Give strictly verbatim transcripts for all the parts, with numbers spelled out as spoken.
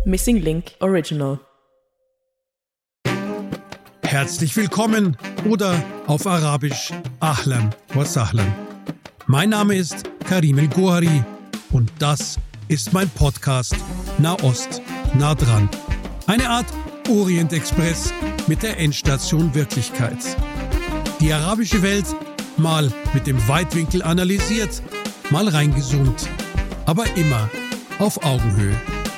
Missing Link Original. Herzlich willkommen oder auf Arabisch Ahlan wa Sahlan. Mein Name ist Karim El-Gohari und das ist mein Podcast Nahost nah dran. Eine Art Orient-Express mit der Endstation Wirklichkeit. Die arabische Welt mal mit dem Weitwinkel analysiert, mal reingezoomt, aber immer auf Augenhöhe.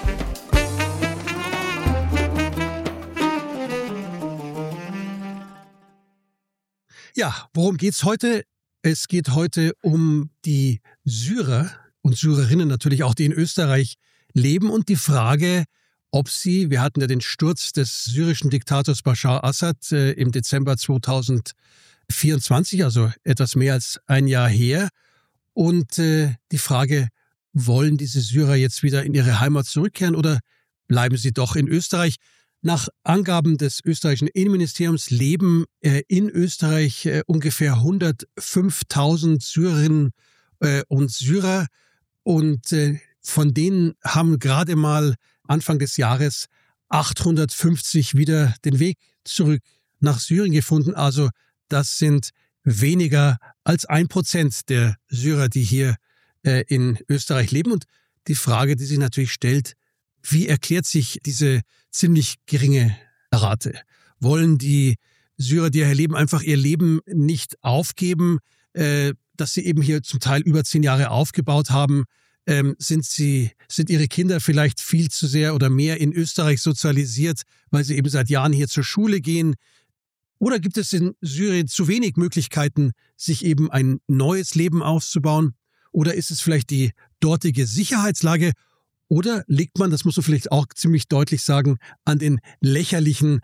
Ja, worum geht's heute? Es geht heute um die Syrer und Syrerinnen natürlich auch, die in Österreich leben und die Frage, ob sie, wir hatten ja den Sturz des syrischen Diktators Bashar Assad äh, im Dezember zweitausendvierundzwanzig, also etwas mehr als ein Jahr her. Und äh, die Frage, wollen diese Syrer jetzt wieder in ihre Heimat zurückkehren oder bleiben sie doch in Österreich? Nach Angaben des österreichischen Innenministeriums leben äh, in Österreich äh, ungefähr hundertfünftausend Syrerinnen äh, und Syrer. Und äh, von denen haben gerade mal Anfang des Jahres achthundertfünfzig wieder den Weg zurück nach Syrien gefunden. Also das sind weniger als ein Prozent der Syrer, die hier äh, in Österreich leben. Und die Frage, die sich natürlich stellt, wie erklärt sich diese ziemlich geringe Rate? Wollen die Syrer, die hier leben, einfach ihr Leben nicht aufgeben, äh, das sie eben hier zum Teil über zehn Jahre aufgebaut haben? Ähm, sind sie, sind ihre Kinder vielleicht viel zu sehr oder mehr in Österreich sozialisiert, weil sie eben seit Jahren hier zur Schule gehen? Oder gibt es in Syrien zu wenig Möglichkeiten, sich eben ein neues Leben aufzubauen? Oder ist es vielleicht die dortige Sicherheitslage? Oder liegt man, das muss man vielleicht auch ziemlich deutlich sagen, an den lächerlichen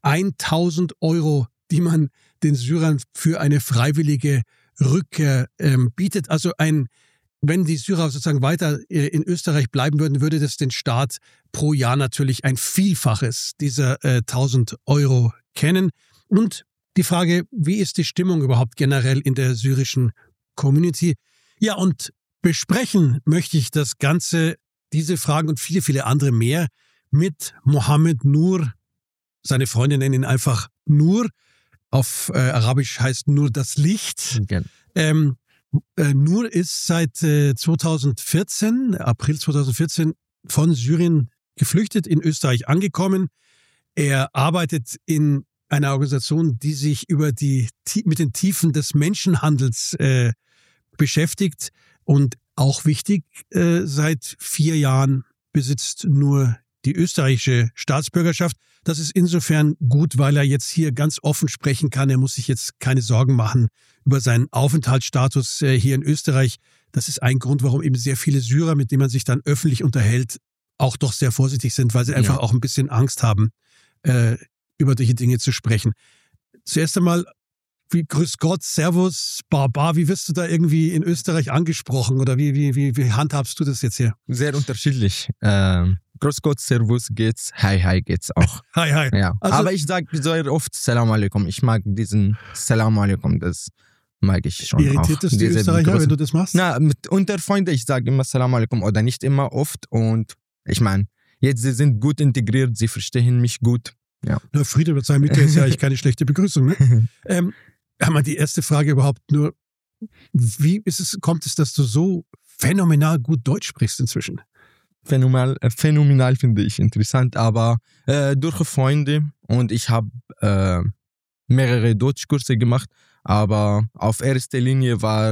tausend Euro, die man den Syrern für eine freiwillige Rückkehr ähm, bietet? Also ein, wenn die Syrer sozusagen weiter in Österreich bleiben würden, würde das den Staat pro Jahr natürlich ein Vielfaches dieser äh, tausend Euro kennen. Und die Frage, wie ist die Stimmung überhaupt generell in der syrischen Community? Ja, und besprechen möchte ich das Ganze, diese Fragen und viele, viele andere mehr mit Mohammed Nur. Seine Freunde nennen ihn einfach Nur. Auf äh, Arabisch heißt Nur das Licht. Okay. Ähm, äh, Nur ist seit äh, zweitausendvierzehn, April zweitausendvierzehn, von Syrien geflüchtet, in Österreich angekommen. Er arbeitet in einer Organisation, die sich über die mit den Tiefen des Menschenhandels äh, beschäftigt. Und auch wichtig, äh, seit vier Jahren besitzt Nur die österreichische Staatsbürgerschaft. Das ist insofern gut, weil er jetzt hier ganz offen sprechen kann. Er muss sich jetzt keine Sorgen machen über seinen Aufenthaltsstatus äh, hier in Österreich. Das ist ein Grund, warum eben sehr viele Syrer, mit denen man sich dann öffentlich unterhält, auch doch sehr vorsichtig sind, weil sie einfach ja. auch ein bisschen Angst haben, äh, über solche Dinge zu sprechen. Zuerst einmal, wie, grüß Gott, Servus, Barbar, wie wirst du da irgendwie in Österreich angesprochen oder wie, wie, wie, wie handhabst du das jetzt hier? Sehr unterschiedlich. Ähm, grüß Gott, Servus geht's, Hi, Hi geht's auch. Hi, Hi. Ja. Also, aber ich sage sehr oft Salam Alaikum. Ich mag diesen Salam Alaikum, das mag ich schon irritiert auch. Irritiert es die Österreicher, großen, wenn du das machst? Na, mit, unter Freunden, ich sage immer Salam Alaikum oder nicht immer, oft. Und ich meine, jetzt sie sind gut integriert, sie verstehen mich gut. Ja. Na, Friede wird sein mit dir ist ja eigentlich keine schlechte Begrüßung. Ne? ähm, haben wir die erste Frage überhaupt nur, wie ist es, kommt es, dass du so phänomenal gut Deutsch sprichst inzwischen? Phänomenal, äh, phänomenal finde ich interessant, aber äh, durch Freunde und ich habe äh, mehrere Deutschkurse gemacht, aber auf erster Linie war,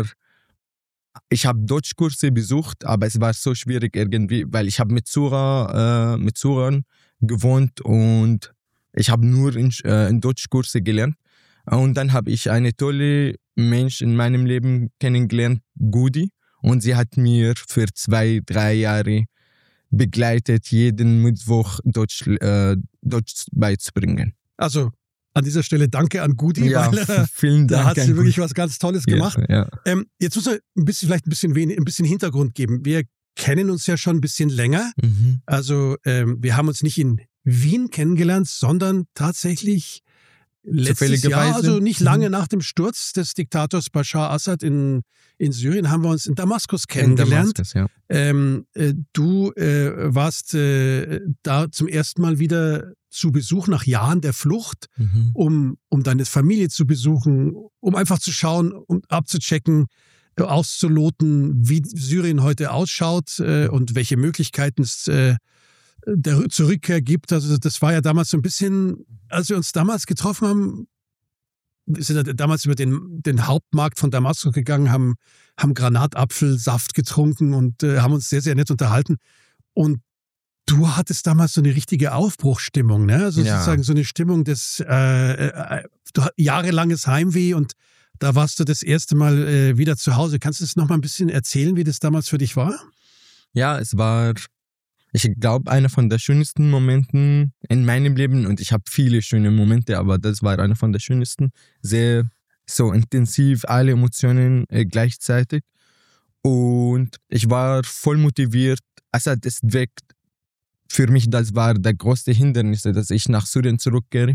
ich habe Deutschkurse besucht, aber es war so schwierig irgendwie, weil ich habe mit Syrer, äh, mit Syrern gewohnt und ich habe nur in, äh, in Deutschkurse gelernt. Und dann habe ich eine tolle Mensch in meinem Leben kennengelernt, Gudi. Und sie hat mir für zwei, drei Jahre begleitet, jeden Mittwoch Deutsch, äh, Deutsch beizubringen. Also an dieser Stelle danke an Gudi, ja, weil äh, vielen Dank. Da hat sie wirklich was ganz Tolles gemacht. Ja, ja. Ähm, jetzt muss man ein bisschen, vielleicht ein bisschen, wenig, ein bisschen Hintergrund geben. Wir kennen uns ja schon ein bisschen länger. Mhm. Also ähm, wir haben uns nicht in Wien kennengelernt, sondern tatsächlich Letztes Jahr, also nicht lange nach dem Sturz des Diktators Bashar Assad in, in Syrien, haben wir uns in Damaskus kennengelernt. In Damaskus, ja. Ähm, äh, du äh, warst äh, da zum ersten Mal wieder zu Besuch nach Jahren der Flucht, mhm. um, um deine Familie zu besuchen, um einfach zu schauen und abzuchecken, auszuloten, wie Syrien heute ausschaut äh, und welche Möglichkeiten es äh, der zur Rückkehr gibt. Also das war ja damals so ein bisschen, als wir uns damals getroffen haben, wir sind ja damals über den, den Hauptmarkt von Damaskus gegangen, haben, haben Granatapfelsaft getrunken und äh, haben uns sehr, sehr nett unterhalten. Und du hattest damals so eine richtige Aufbruchsstimmung, ne? Also ja. sozusagen so eine Stimmung des äh, äh, du, jahrelanges Heimweh und da warst du das erste Mal äh, wieder zu Hause. Kannst du das noch mal ein bisschen erzählen, wie das damals für dich war? Ja, es war... Ich glaube, einer von den schönsten Momenten in meinem Leben, und ich habe viele schöne Momente, aber das war einer von den schönsten, sehr so intensiv, alle Emotionen äh, gleichzeitig. Und ich war voll motiviert. Assad ist weg. Für mich, das war der größte Hindernis, dass ich nach Syrien zurückkehre.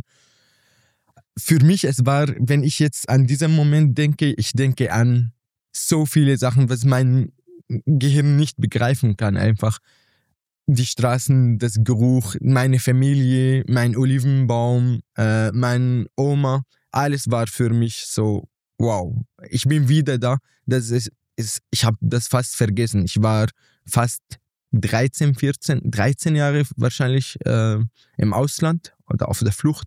Für mich, es war, wenn ich jetzt an diesen Moment denke, ich denke an so viele Sachen, was mein Gehirn nicht begreifen kann, einfach. Die Straßen, das Geruch, meine Familie, mein Olivenbaum, äh, meine Oma, alles war für mich so, wow, ich bin wieder da. Das ist, ist, ich habe das fast vergessen. Ich war fast dreizehn, vierzehn, dreizehn Jahre wahrscheinlich äh, im Ausland oder auf der Flucht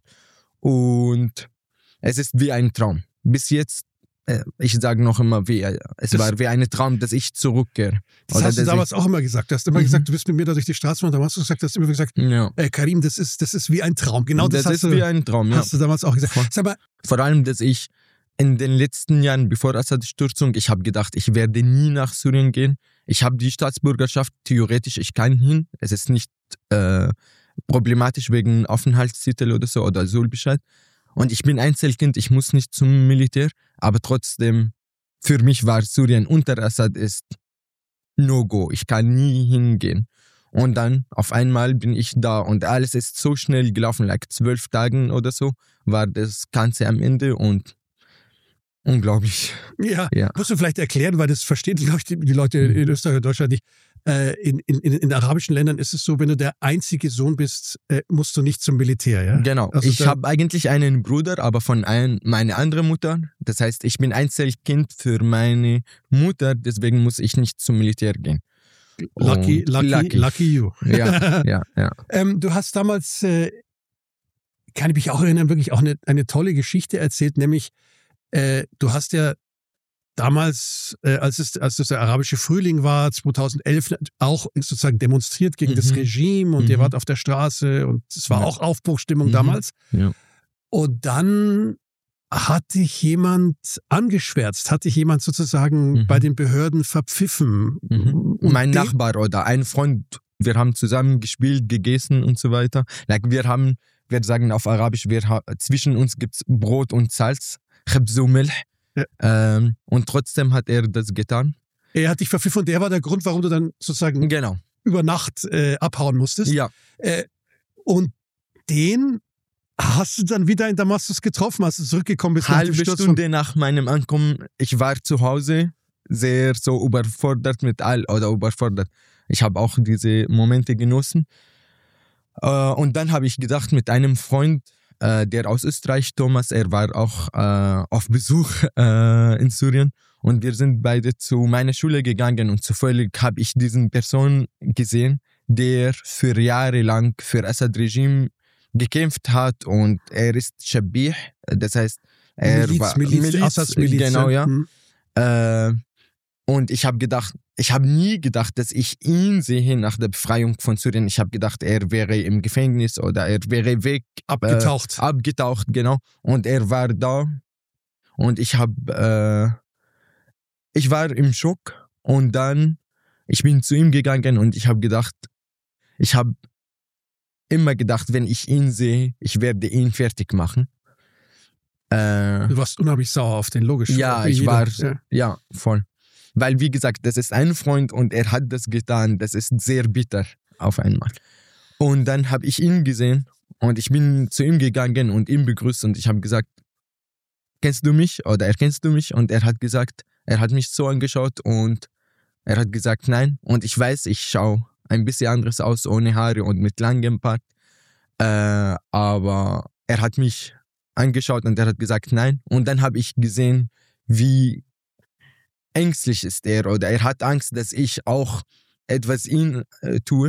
und es ist wie ein Traum. Bis jetzt, ich sage noch immer, wie, es das, war wie ein Traum, dass ich zurückkehre. Das Oder hast du damals ich, auch immer gesagt. Du hast immer mhm. gesagt, du bist mit mir da durch die Straße und da hast du gesagt, du hast immer gesagt, ja. äh, Karim, das ist, das ist wie ein Traum. Genau das, das hast ist du, wie ein Traum, ja. Hast du damals auch gesagt. Sag mal, vor allem, dass ich in den letzten Jahren, bevor Assad-Stürzung, ich habe gedacht, ich werde nie nach Syrien gehen. Ich habe die Staatsbürgerschaft, theoretisch, ich kann hin. Es ist nicht äh, problematisch wegen Aufenthaltstitel oder so oder Asylbescheid. Und ich bin Einzelkind, ich muss nicht zum Militär, aber trotzdem, für mich war Syrien unter Assad ist No-Go. Ich kann nie hingehen. Und dann auf einmal bin ich da und alles ist so schnell gelaufen, like zwölf Tagen oder so, war das Ganze am Ende und unglaublich. Ja, ja. Musst du vielleicht erklären, weil das verstehen, glaube ich, die, die Leute in Österreich und Deutschland nicht. Äh, in, in, in arabischen Ländern ist es so, wenn du der einzige Sohn bist, äh, musst du nicht zum Militär, ja? Genau. Also ich habe eigentlich einen Bruder, aber von ein, meine andere Mutter. Das heißt, ich bin Einzelkind für meine Mutter, deswegen muss ich nicht zum Militär gehen. Lucky, lucky, lucky, lucky you. Ja, ja, ja. ähm, du hast damals, äh, kann ich mich auch erinnern, wirklich auch eine, eine tolle Geschichte erzählt, nämlich äh, du hast ja damals, äh, als es als das der arabische Frühling war, zweitausendelf, auch sozusagen demonstriert gegen mhm. das Regime und mhm. ihr wart auf der Straße und es war ja. auch Aufbruchsstimmung mhm. damals. Ja. Und dann hat dich jemand angeschwärzt, hat dich jemand sozusagen mhm. bei den Behörden verpfiffen. Mhm. Mein Nachbar oder ein Freund, wir haben zusammen gespielt, gegessen und so weiter. Like wir haben, wir sagen auf Arabisch, wir ha- zwischen uns gibt es Brot und Salz, Khibz und Milch. Ja. Ähm, und trotzdem hat er das getan. Er hat dich verpfiffen und der war der Grund, warum du dann sozusagen genau. über Nacht äh, abhauen musstest. Ja. Äh, und den hast du dann wieder in Damaskus getroffen, als du zurückgekommen bist? Halbe Stunde nach meinem Ankommen, ich war zu Hause sehr so überfordert mit all, oder überfordert. Ich habe auch diese Momente genossen. Äh, und dann habe ich gedacht mit einem Freund, der aus Österreich, Thomas, er war auch äh, auf Besuch äh, in Syrien und wir sind beide zu meiner Schule gegangen und zufällig habe ich diesen Person gesehen, der für Jahre lang für Assad-Regime gekämpft hat und er ist Shabih, das heißt, er Miliz, war Miliz, Miliz, Assads Miliz, genau, ja. Mhm. Äh, Und ich habe gedacht, ich habe nie gedacht, dass ich ihn sehe nach der Befreiung von Syrien. Ich habe gedacht, er wäre im Gefängnis oder er wäre weg. Abgetaucht. Äh, abgetaucht, genau. Und er war da. Und ich habe, äh, ich war im Schock. Und dann, ich bin zu ihm gegangen und ich habe gedacht, ich habe immer gedacht, wenn ich ihn sehe, ich werde ihn fertig machen. Äh, du warst unheimlich sauer auf den, logisch. Ja, ich war, ja. ja, voll. Weil, wie gesagt, das ist ein Freund und er hat das getan. Das ist sehr bitter auf einmal. Und dann habe ich ihn gesehen Und ich bin zu ihm gegangen und ihn begrüßt und ich habe gesagt, kennst du mich oder erkennst du mich? Und er hat gesagt, er hat mich so angeschaut und er hat gesagt, nein. Und ich weiß, ich schaue ein bisschen anderes aus, ohne Haare und mit langem Bart. Äh, aber er hat mich angeschaut und er hat gesagt, nein. Und dann habe ich gesehen, wie ängstlich ist er oder er hat Angst, dass ich auch etwas ihn äh, tue.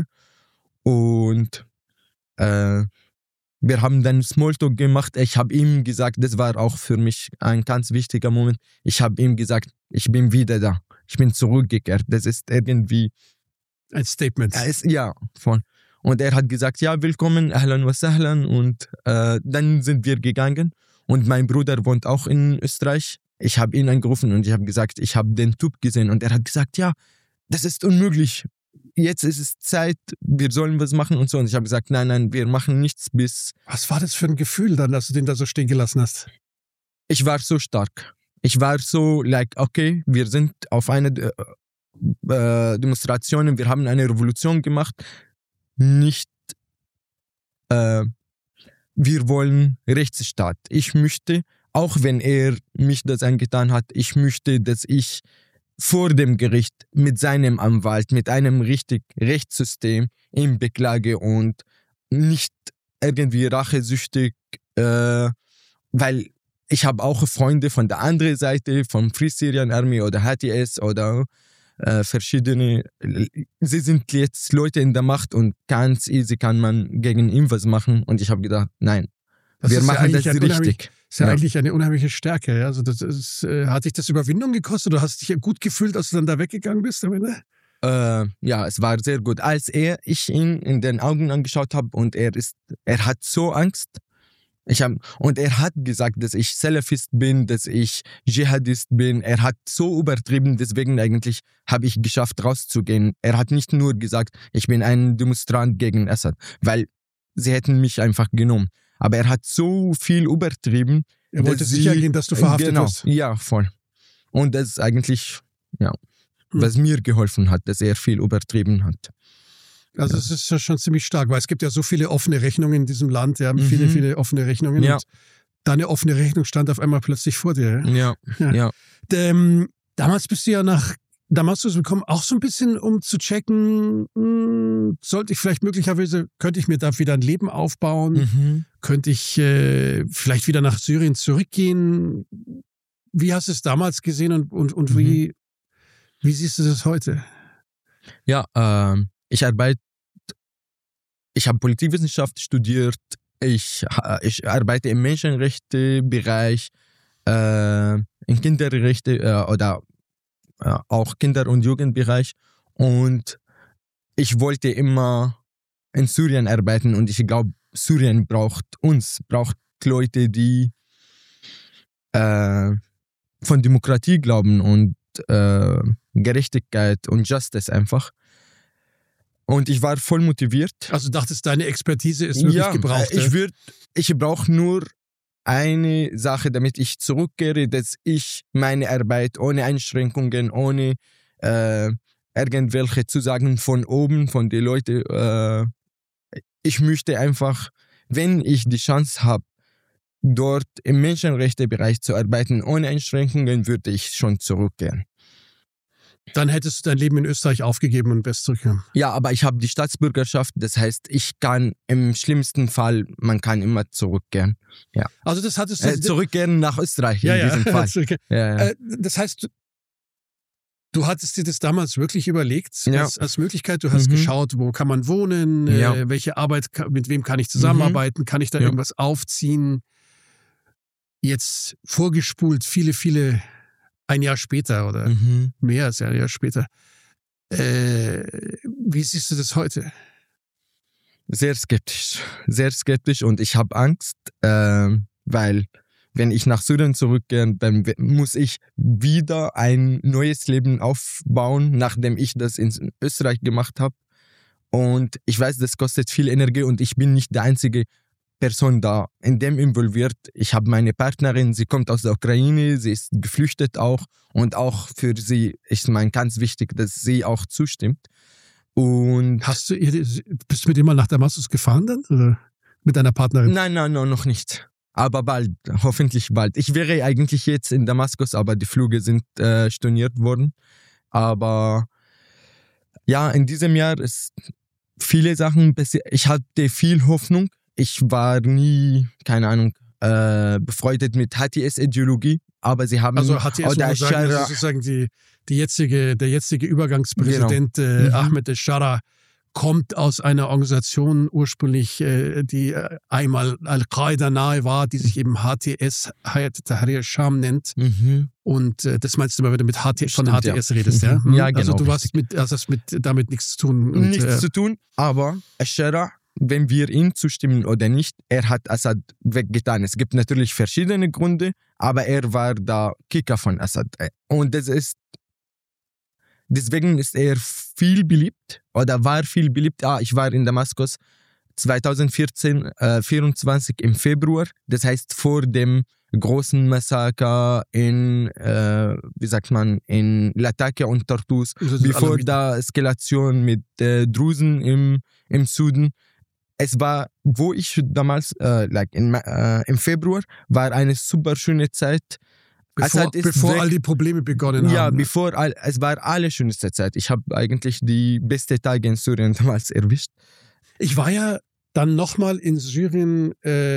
Und äh, wir haben dann Smalltalk gemacht. Ich habe ihm gesagt, das war auch für mich ein ganz wichtiger Moment. Ich habe ihm gesagt, ich bin wieder da. Ich bin zurückgekehrt. Das ist irgendwie ein Statement. Er ist, ja, voll. Und er hat gesagt, ja, willkommen, ahlan wa sahlan. Und äh, dann sind wir gegangen. Und mein Bruder wohnt auch in Österreich. Ich habe ihn angerufen und ich habe gesagt, ich habe den Typ gesehen. Und er hat gesagt, ja, das ist unmöglich. Jetzt ist es Zeit, wir sollen was machen und so. Und ich habe gesagt, nein, nein, wir machen nichts bis... Was war das für ein Gefühl dann, dass du den da so stehen gelassen hast? Ich war so stark. Ich war so, like, okay, wir sind auf eine äh, Demonstration, wir haben eine Revolution gemacht. Nicht, äh, wir wollen Rechtsstaat. Ich möchte, auch wenn er mich das angetan hat, ich möchte, dass ich vor dem Gericht mit seinem Anwalt, mit einem richtig Rechtssystem ihn beklage und nicht irgendwie rachesüchtig, äh, weil ich habe auch Freunde von der anderen Seite, vom Free Syrian Army oder H T S oder äh, verschiedene, sie sind jetzt Leute in der Macht und ganz easy kann man gegen ihn was machen und ich habe gedacht, nein, das wir machen ja das richtig. Das ist ja, ja eigentlich eine unheimliche Stärke. Ja? Also das ist, äh, hat dich das Überwindung gekostet oder hast du dich gut gefühlt, als du dann da weggegangen bist am Ende? Äh, ja, es war sehr gut. Als er, ich ihn in den Augen angeschaut habe und er ist, er hat so Angst. Ich hab, und er hat gesagt, dass ich Salafist bin, dass ich Dschihadist bin. Er hat so übertrieben, deswegen eigentlich habe ich geschafft, rauszugehen. Er hat nicht nur gesagt, ich bin ein Demonstrant gegen Assad, weil sie hätten mich einfach genommen. Aber er hat so viel übertrieben. Er wollte sicher gehen, dass du verhaftet genau, wirst. Ja, voll. Und das ist eigentlich, ja, hm. was mir geholfen hat, dass er viel übertrieben hat. Also ja. es ist ja schon ziemlich stark, weil es gibt ja so viele offene Rechnungen in diesem Land. Wir haben mhm. viele, viele offene Rechnungen. Ja. Und deine offene Rechnung stand auf einmal plötzlich vor dir. Ja, ja. ja. Ähm, damals bist du ja nach Damaskus gekommen, auch so ein bisschen, um zu checken, mh, sollte ich vielleicht möglicherweise, könnte ich mir da wieder ein Leben aufbauen? Mhm. Könnte ich äh, vielleicht wieder nach Syrien zurückgehen? Wie hast du es damals gesehen und, und, und mhm. wie, wie siehst du das heute? Ja, äh, ich arbeite, ich habe Politikwissenschaft studiert, ich, ich arbeite im Menschenrechtebereich, äh, in Kinderrechte äh, oder äh, auch Kinder- und Jugendbereich und ich wollte immer in Syrien arbeiten und ich glaube, Syrien braucht uns, braucht Leute, die äh, von Demokratie glauben und äh, Gerechtigkeit und Justice einfach. Und ich war voll motiviert. Also dachtest, deine Expertise ist wirklich ja, gebraucht? Ich, würd, ich brauche nur eine Sache, damit ich zurückkehre, dass ich meine Arbeit ohne Einschränkungen, ohne äh, irgendwelche Zusagen von oben, von den Leuten, äh, ich möchte einfach, wenn ich die Chance habe, dort im Menschenrechtebereich zu arbeiten, ohne Einschränkungen, würde ich schon zurückkehren. Dann hättest du dein Leben in Österreich aufgegeben und wärst zurückgekommen. Ja, aber ich habe die Staatsbürgerschaft, das heißt, ich kann im schlimmsten Fall, man kann immer zurückkehren. Ja. Also das hattest du... Äh, zurückkehren nach Österreich ja, in ja. diesem Fall. ja, ja. Äh, das heißt, du hattest dir das damals wirklich überlegt, ja. als, als Möglichkeit. Du hast mhm. geschaut, wo kann man wohnen, ja. äh, welche Arbeit, mit wem kann ich zusammenarbeiten, mhm. kann ich da ja. irgendwas aufziehen. Jetzt vorgespult, viele, viele, ein Jahr später oder mhm. mehr als ein Jahr später. Äh, wie siehst du das heute? Sehr skeptisch, sehr skeptisch und ich habe Angst, äh, weil wenn ich nach Syrien zurückgehe, dann muss ich wieder ein neues Leben aufbauen, nachdem ich das in Österreich gemacht habe. Und ich weiß, das kostet viel Energie und ich bin nicht der einzige Person da in dem involviert. Ich habe meine Partnerin, sie kommt aus der Ukraine, sie ist geflüchtet auch und auch für sie ist mein ganz wichtig, dass sie auch zustimmt. Und Hast du, bist du mit ihr mal nach Damaskus gefahren dann? Oder? mit deiner Partnerin? Nein, nein, nein, noch nicht. Aber bald, hoffentlich bald. Ich wäre eigentlich jetzt in Damaskus, aber die Flüge sind äh, storniert worden. Aber ja, in diesem Jahr ist viele Sachen passiert. Ich hatte viel Hoffnung. Ich war nie, keine Ahnung, äh, befreundet mit H T S-Ideologie, aber sie haben... Also H T S, oder muss man sagen, das ist sozusagen die, die jetzige, der jetzige Übergangspräsident genau. äh, mhm. Ahmed al-Shara kommt aus einer Organisation ursprünglich, äh, die äh, einmal Al-Qaida nahe war, die sich eben H T S, Hayat Tahrir Sham nennt. Mhm. Und äh, das meinst du mal, wenn du mit H T, von H T S ja. redest, ja? Mhm. Ja, genau. Also du warst mit, also hast mit, damit nichts zu tun. Und, nichts äh, zu tun, aber al-Shara, wenn wir ihm zustimmen oder nicht, er hat Assad weggetan. Es gibt natürlich verschiedene Gründe, aber er war der Kicker von Assad. Und das ist Deswegen ist er viel beliebt oder war viel beliebt. Ah, ich war in Damaskus zwanzig vierzehn, äh, vierundzwanzig im Februar. Das heißt vor dem großen Massaker in, äh, wie sagt man, in Latakia und Tartus, bevor der Eskalation mit äh, Drusen im, im Süden. Es war, wo ich damals, äh, like in, äh, im Februar, war eine super schöne Zeit. Bevor, bevor all die Probleme begonnen ja, haben. Ja, bevor all, es war alle schönste Zeit. Ich habe eigentlich die beste Tage in Syrien damals erwischt. Ich war ja dann nochmal in Syrien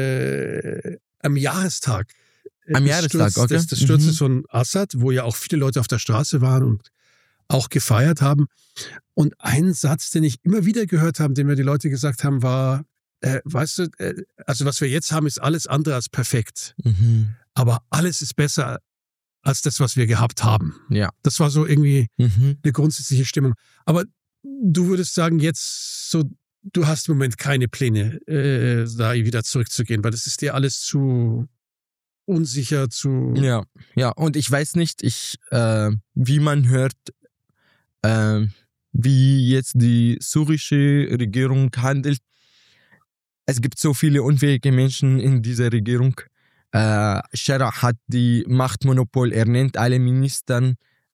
äh, am Jahrestag. Am Jahrestag, Sturz, okay. Des, des Sturzes mhm. von Assad, wo ja auch viele Leute auf der Straße waren und auch gefeiert haben. Und ein Satz, den ich immer wieder gehört habe, den mir die Leute gesagt haben, war, äh, weißt du, äh, also was wir jetzt haben, ist alles andere als perfekt. Mhm. Aber alles ist besser als das, was wir gehabt haben. Ja. Das war so irgendwie mhm. eine grundsätzliche Stimmung. Aber du würdest sagen, jetzt so, du hast im Moment keine Pläne, äh, da wieder zurückzugehen, weil das ist dir alles zu unsicher, zu... Ja, ja. Und ich weiß nicht, ich, äh, wie man hört, äh, wie jetzt die syrische Regierung handelt. Es gibt so viele unfähige Menschen in dieser Regierung. Äh, Shara hat die Machtmonopol, er nennt alle Ministern.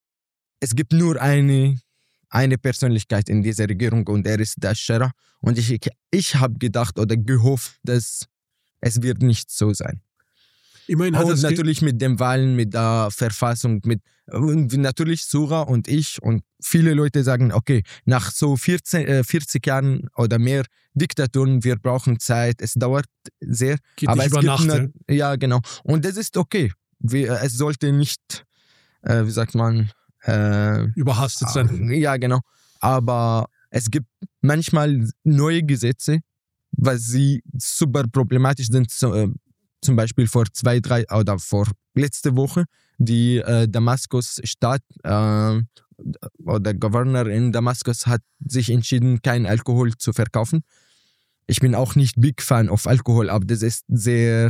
Es gibt nur eine, eine Persönlichkeit in dieser Regierung und er ist der Shara. Und ich, ich habe gedacht oder gehofft, dass es wird nicht so sein. Immerhin hat und das natürlich mit den Wahlen, mit der Verfassung, mit und natürlich Sura und ich und viele Leute sagen, okay, nach so vierzehn, äh, vierzig Jahren oder mehr Diktaturen, wir brauchen Zeit, es dauert sehr. Geht aber nicht es über gibt Nacht, eine, ja, genau. Und das ist okay. Wir, es sollte nicht, äh, wie sagt man, äh, überhastet sein. Ja, genau. Aber es gibt manchmal neue Gesetze, was sie super problematisch sind. So, äh, zum Beispiel vor zwei, drei oder vor letzte Woche die äh, Damaskus-Stadt äh, oder Gouverneur in Damaskus hat sich entschieden, kein Alkohol zu verkaufen. Ich bin auch nicht Big Fan of Alkohol, aber das ist sehr,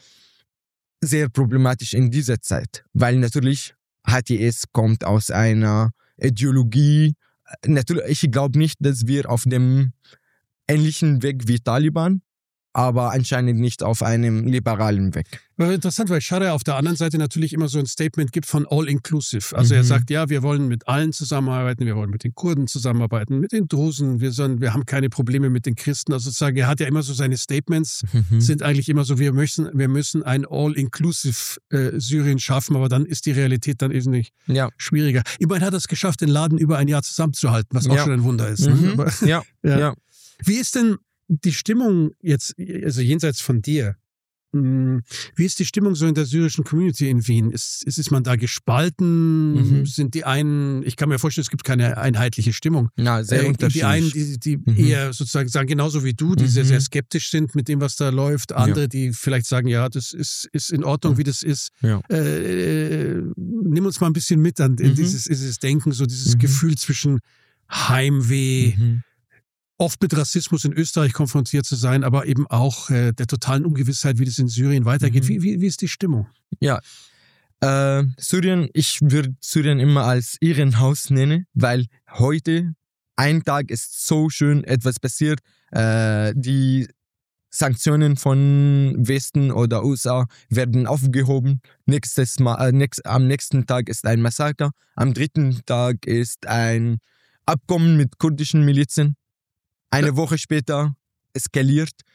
sehr problematisch in dieser Zeit, weil natürlich H T S kommt aus einer Ideologie. Natürlich, ich glaube nicht, dass wir auf dem ähnlichen Weg wie Taliban, aber anscheinend nicht auf einem liberalen Weg. Interessant, weil Shara auf der anderen Seite natürlich immer so ein Statement gibt von all-inclusive. Also mhm. er sagt, ja, wir wollen mit allen zusammenarbeiten, wir wollen mit den Kurden zusammenarbeiten, mit den Drusen, wir, sollen, wir haben keine Probleme mit den Christen. Also sozusagen, er hat ja immer so seine Statements, mhm. sind eigentlich immer so, wir müssen, wir müssen ein all-inclusive äh, Syrien schaffen, aber dann ist die Realität dann eben nicht ja. schwieriger. Immerhin hat er es geschafft, den Laden über ein Jahr zusammenzuhalten, was auch ja. schon ein Wunder ist. Mhm. Ne? Aber, ja. ja. ja. Wie ist denn die Stimmung jetzt, also jenseits von dir, wie ist die Stimmung so in der syrischen Community in Wien? Ist, ist, ist man da gespalten? Mhm. Sind die einen, ich kann mir vorstellen, es gibt keine einheitliche Stimmung. Na, sehr äh, unterschiedlich. Die einen, die, die mhm. eher sozusagen sagen, genauso wie du, die mhm. sehr, sehr skeptisch sind mit dem, was da läuft. Andere, ja. die vielleicht sagen, ja, das ist, ist in Ordnung, wie das ist. Ja. Äh, nimm uns mal ein bisschen mit an mhm. dieses, dieses Denken, so dieses mhm. Gefühl zwischen Heimweh, mhm. oft mit Rassismus in Österreich konfrontiert zu sein, aber eben auch äh, der totalen Ungewissheit, wie das in Syrien weitergeht. Mhm. Wie, wie, wie ist die Stimmung? Ja, äh, Syrien, ich würde Syrien immer als Irrenhaus nennen, weil heute, ein Tag ist so schön, etwas passiert. Äh, die Sanktionen von Westen oder U S A werden aufgehoben. Nächstes Mal, äh, nächst, am nächsten Tag ist ein Massaker. Am dritten Tag ist ein Abkommen mit kurdischen Milizen. Eine Woche später eskaliert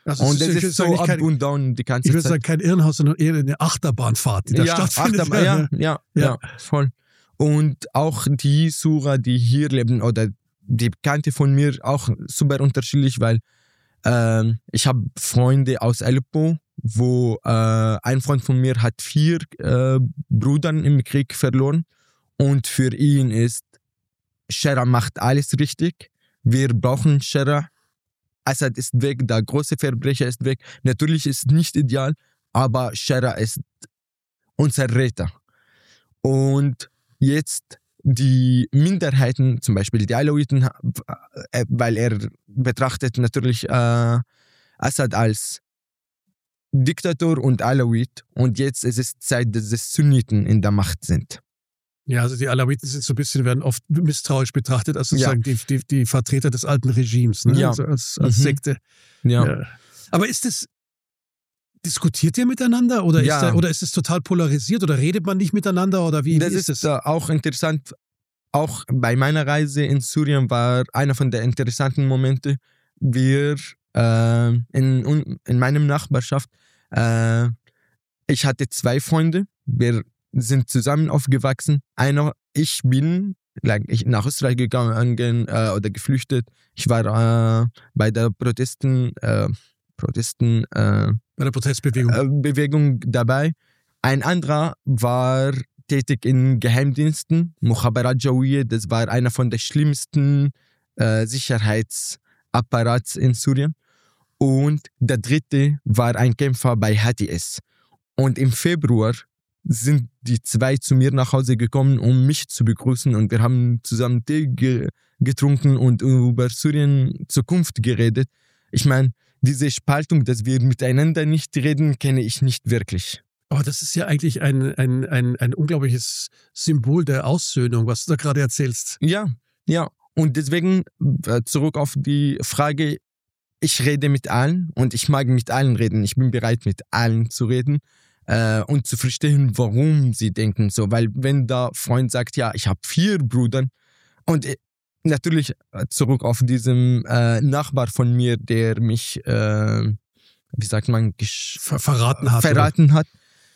Also und es das ist, ist so ab kein, und down die ganze ich würde Zeit. sagen, kein Irrenhaus, sondern eher eine Achterbahnfahrt, die da ja, stattfindet. Achterbahn, ja, ja, ja, Ja. ja, voll. Und auch die Sura, die hier leben, oder die Bekannte von mir, auch super unterschiedlich, weil ähm, ich habe Freunde aus Aleppo, wo äh, ein Freund von mir hat vier äh, Brüder im Krieg verloren und für ihn ist Shara macht alles richtig. Wir brauchen Shara. Assad ist weg, der große Verbrecher ist weg. Natürlich ist es nicht ideal, aber Shara ist unser Retter. Und jetzt die Minderheiten, zum Beispiel die Alawiten, äh, weil er betrachtet natürlich äh, Assad als Diktator und Alawit. Und jetzt ist es Zeit, dass die Sunniten in der Macht sind. Ja, also die Alawiten sind so ein bisschen, werden oft misstrauisch betrachtet als sozusagen ja. die, die, die Vertreter des alten Regimes, ne? Ja. Also als, als mhm. Sekte. Ja. Ja. Aber ist es, diskutiert ihr miteinander oder, ja. ist da, oder ist es total polarisiert oder redet man nicht miteinander oder wie, das wie ist ist das? äh, auch interessant. Auch bei meiner Reise in Syrien war einer von den interessanten Momente, wir äh, in, in meinem Nachbarschaft, äh, ich hatte zwei Freunde, wir sind zusammen aufgewachsen. Einer, ich bin like, ich nach Österreich gegangen äh, oder geflüchtet. Ich war äh, bei der Protesten, äh, Protesten äh, bei der Protestbewegung äh, Bewegung dabei. Ein anderer war tätig in Geheimdiensten, Mukhabarat Jawiyya, das war einer von den schlimmsten äh, Sicherheitsapparats in Syrien. Und der dritte war ein Kämpfer bei H T S. Und im Februar sind die zwei zu mir nach Hause gekommen, um mich zu begrüßen, und wir haben zusammen Tee ge- getrunken und über Syrien Zukunft geredet. Ich meine, diese Spaltung, dass wir miteinander nicht reden, kenne ich nicht wirklich. Aber das ist ja eigentlich ein, ein, ein, ein unglaubliches Symbol der Aussöhnung, was du da gerade erzählst. Ja, ja. Und deswegen zurück auf die Frage, ich rede mit allen und ich mag mit allen reden. Ich bin bereit, mit allen zu reden. Äh, und zu verstehen, warum sie denken so. Weil wenn der Freund sagt, ja, ich habe vier Brüder, und äh, natürlich zurück auf diesen äh, Nachbar von mir, der mich, äh, wie sagt man, gesch- Ver- verraten hat. verraten hat.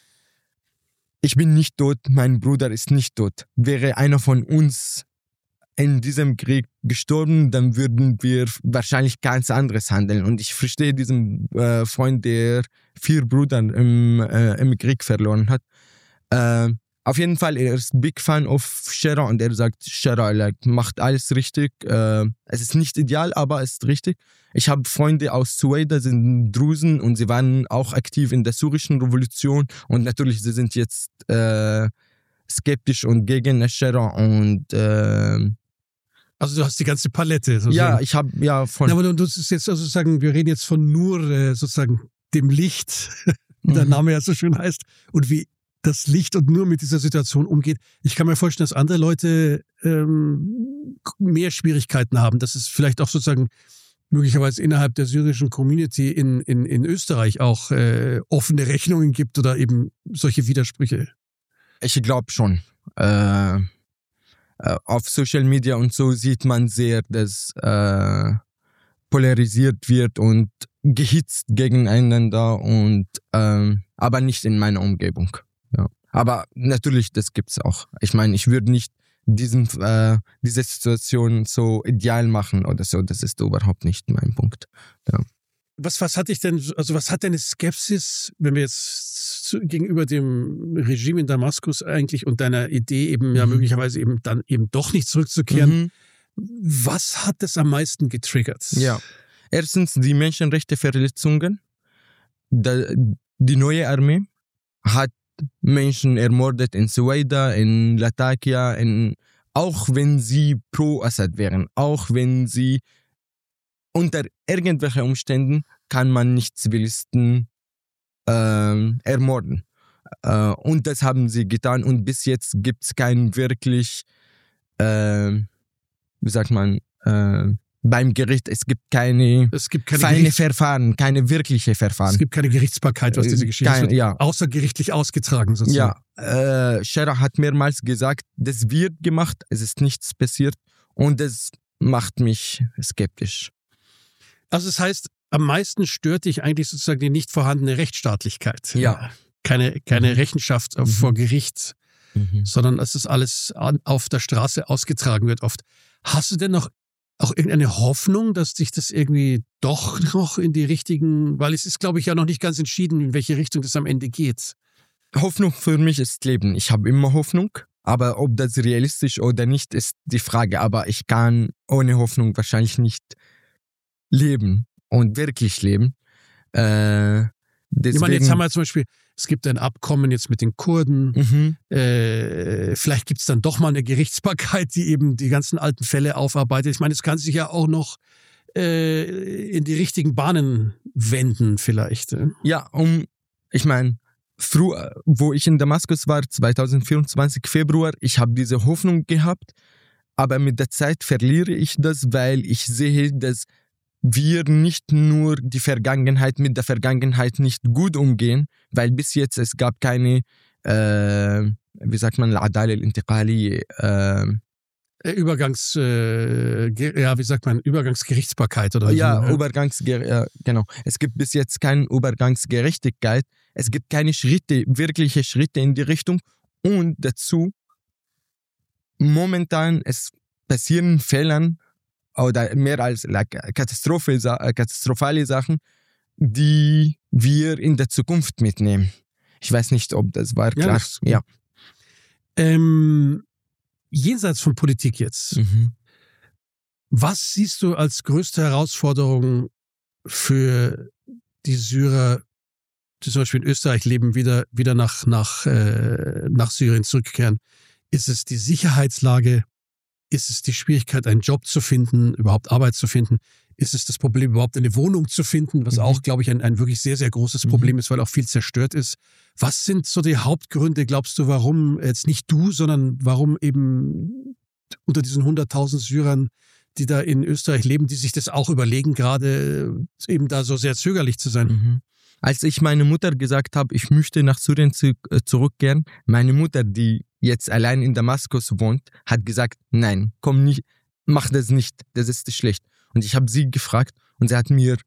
Ich bin nicht tot, mein Bruder ist nicht tot. Wäre einer von uns in diesem Krieg gestorben, dann würden wir wahrscheinlich ganz anderes handeln. Und ich verstehe diesen äh, Freund, der vier Brüder im, äh, im Krieg verloren hat. Äh, auf jeden Fall, er ist Big Fan of Shara und er sagt, Shara like, macht alles richtig. Äh, es ist nicht ideal, aber es ist richtig. Ich habe Freunde aus Sueda, sind Drusen, und sie waren auch aktiv in der syrischen Revolution, und natürlich, sie sind jetzt äh, skeptisch und gegen Shara und äh, also du hast die ganze Palette. Sozusagen. Ja, ich habe ja von. Ja, aber du, du ist jetzt also sozusagen, wir reden jetzt von nur äh, sozusagen dem Licht, wie der Name ja so schön heißt, und wie das Licht und nur mit dieser Situation umgeht. Ich kann mir vorstellen, dass andere Leute ähm, mehr Schwierigkeiten haben, dass es vielleicht auch sozusagen möglicherweise innerhalb der syrischen Community in, in, in Österreich auch äh, offene Rechnungen gibt oder eben solche Widersprüche. Ich glaube schon. Äh, auf Social Media und so sieht man sehr, dass äh, polarisiert wird und gehitzt gegeneinander, und ähm, aber nicht in meiner Umgebung. Ja. Aber natürlich, das gibt's auch. Ich meine, ich würde nicht diesen, äh, diese Situation so ideal machen oder so. Das ist überhaupt nicht mein Punkt. Ja. Was, was hat dich denn, also was hat deine Skepsis, wenn wir jetzt zu, gegenüber dem Regime in Damaskus eigentlich und deiner Idee eben ja Mhm. möglicherweise eben dann eben doch nicht zurückzukehren, Mhm. was hat das am meisten getriggert? Ja. Erstens die Menschenrechteverletzungen. Da, die neue Armee hat Menschen ermordet in Suwaida, in Latakia, in, auch wenn sie pro Assad wären, auch wenn sie unter irgendwelchen Umständen kann man nicht Zivilisten äh, ermorden. Äh, und das haben sie getan, und bis jetzt gibt es kein wirklich, äh, wie sagt man, äh, beim Gericht, es gibt keine, Es gibt keine, feine Gerichts- Verfahren, keine wirkliche Verfahren. es gibt keine Gerichtsbarkeit, was diese Geschichte Kein, wird ja. außergerichtlich ausgetragen sozusagen. Ja, äh, Shara hat mehrmals gesagt, das wird gemacht, es ist nichts passiert, und das macht mich skeptisch. Also das heißt, am meisten stört dich eigentlich sozusagen die nicht vorhandene Rechtsstaatlichkeit. Ja. Keine, keine Mhm. Rechenschaft mhm. vor Gericht, mhm. sondern dass das alles an, auf der Straße ausgetragen wird oft. Hast du denn noch auch irgendeine Hoffnung, dass dich das irgendwie doch noch in die richtigen, weil es ist, glaube ich, ja noch nicht ganz entschieden, in welche Richtung das am Ende geht. Hoffnung für mich ist Leben. Ich habe immer Hoffnung, aber ob das realistisch oder nicht, ist die Frage. Aber ich kann ohne Hoffnung wahrscheinlich nicht leben und wirklich leben. Äh, deswegen, ich meine, jetzt haben wir zum Beispiel, es gibt ein Abkommen jetzt mit den Kurden. Mhm. Äh, vielleicht gibt es dann doch mal eine Gerichtsbarkeit, die eben die ganzen alten Fälle aufarbeitet. Ich meine, es kann sich ja auch noch äh, in die richtigen Bahnen wenden vielleicht. Äh. Ja, um, ich meine, früher, wo ich in Damaskus war, zwanzig vierundzwanzig Februar, ich habe diese Hoffnung gehabt, aber mit der Zeit verliere ich das, weil ich sehe, dass wir nicht nur die Vergangenheit mit der Vergangenheit nicht gut umgehen, weil bis jetzt es gab keine, äh, wie sagt man, Al-Adala al-Intiqali, äh, Übergangs, äh, ja, wie sagt man, Übergangsgerichtsbarkeit oder ja, so. Ja, Übergangsger ja, genau. Es gibt bis jetzt keine Übergangsgerechtigkeit. Es gibt keine Schritte, wirkliche Schritte in die Richtung. Und dazu, momentan, es passieren Fehler oder mehr als like, Katastrophe, katastrophale Sachen, die wir in der Zukunft mitnehmen. Ich weiß nicht, ob das war klar. Ja, das, ja. Ähm, jenseits von Politik jetzt, Mhm. was siehst du als größte Herausforderung für die Syrer, die zum Beispiel in Österreich leben, wieder, wieder nach, nach, äh, nach Syrien zurückkehren? Ist es die Sicherheitslage? Ist es die Schwierigkeit, einen Job zu finden, überhaupt Arbeit zu finden? Ist es das Problem, überhaupt eine Wohnung zu finden, was mhm. auch, glaube ich, ein, ein wirklich sehr, sehr großes Problem mhm. ist, weil auch viel zerstört ist. Was sind so die Hauptgründe, glaubst du, warum jetzt nicht du, sondern warum eben unter diesen hunderttausend Syrern, die da in Österreich leben, die sich das auch überlegen, gerade eben da so sehr zögerlich zu sein? Mhm. Als ich meine Mutter gesagt habe, ich möchte nach Syrien zu, äh, zurückkehren, meine Mutter, die jetzt allein in Damaskus wohnt, hat gesagt, nein, komm nicht, mach das nicht, das ist schlecht. Und ich habe sie gefragt und sie hat mir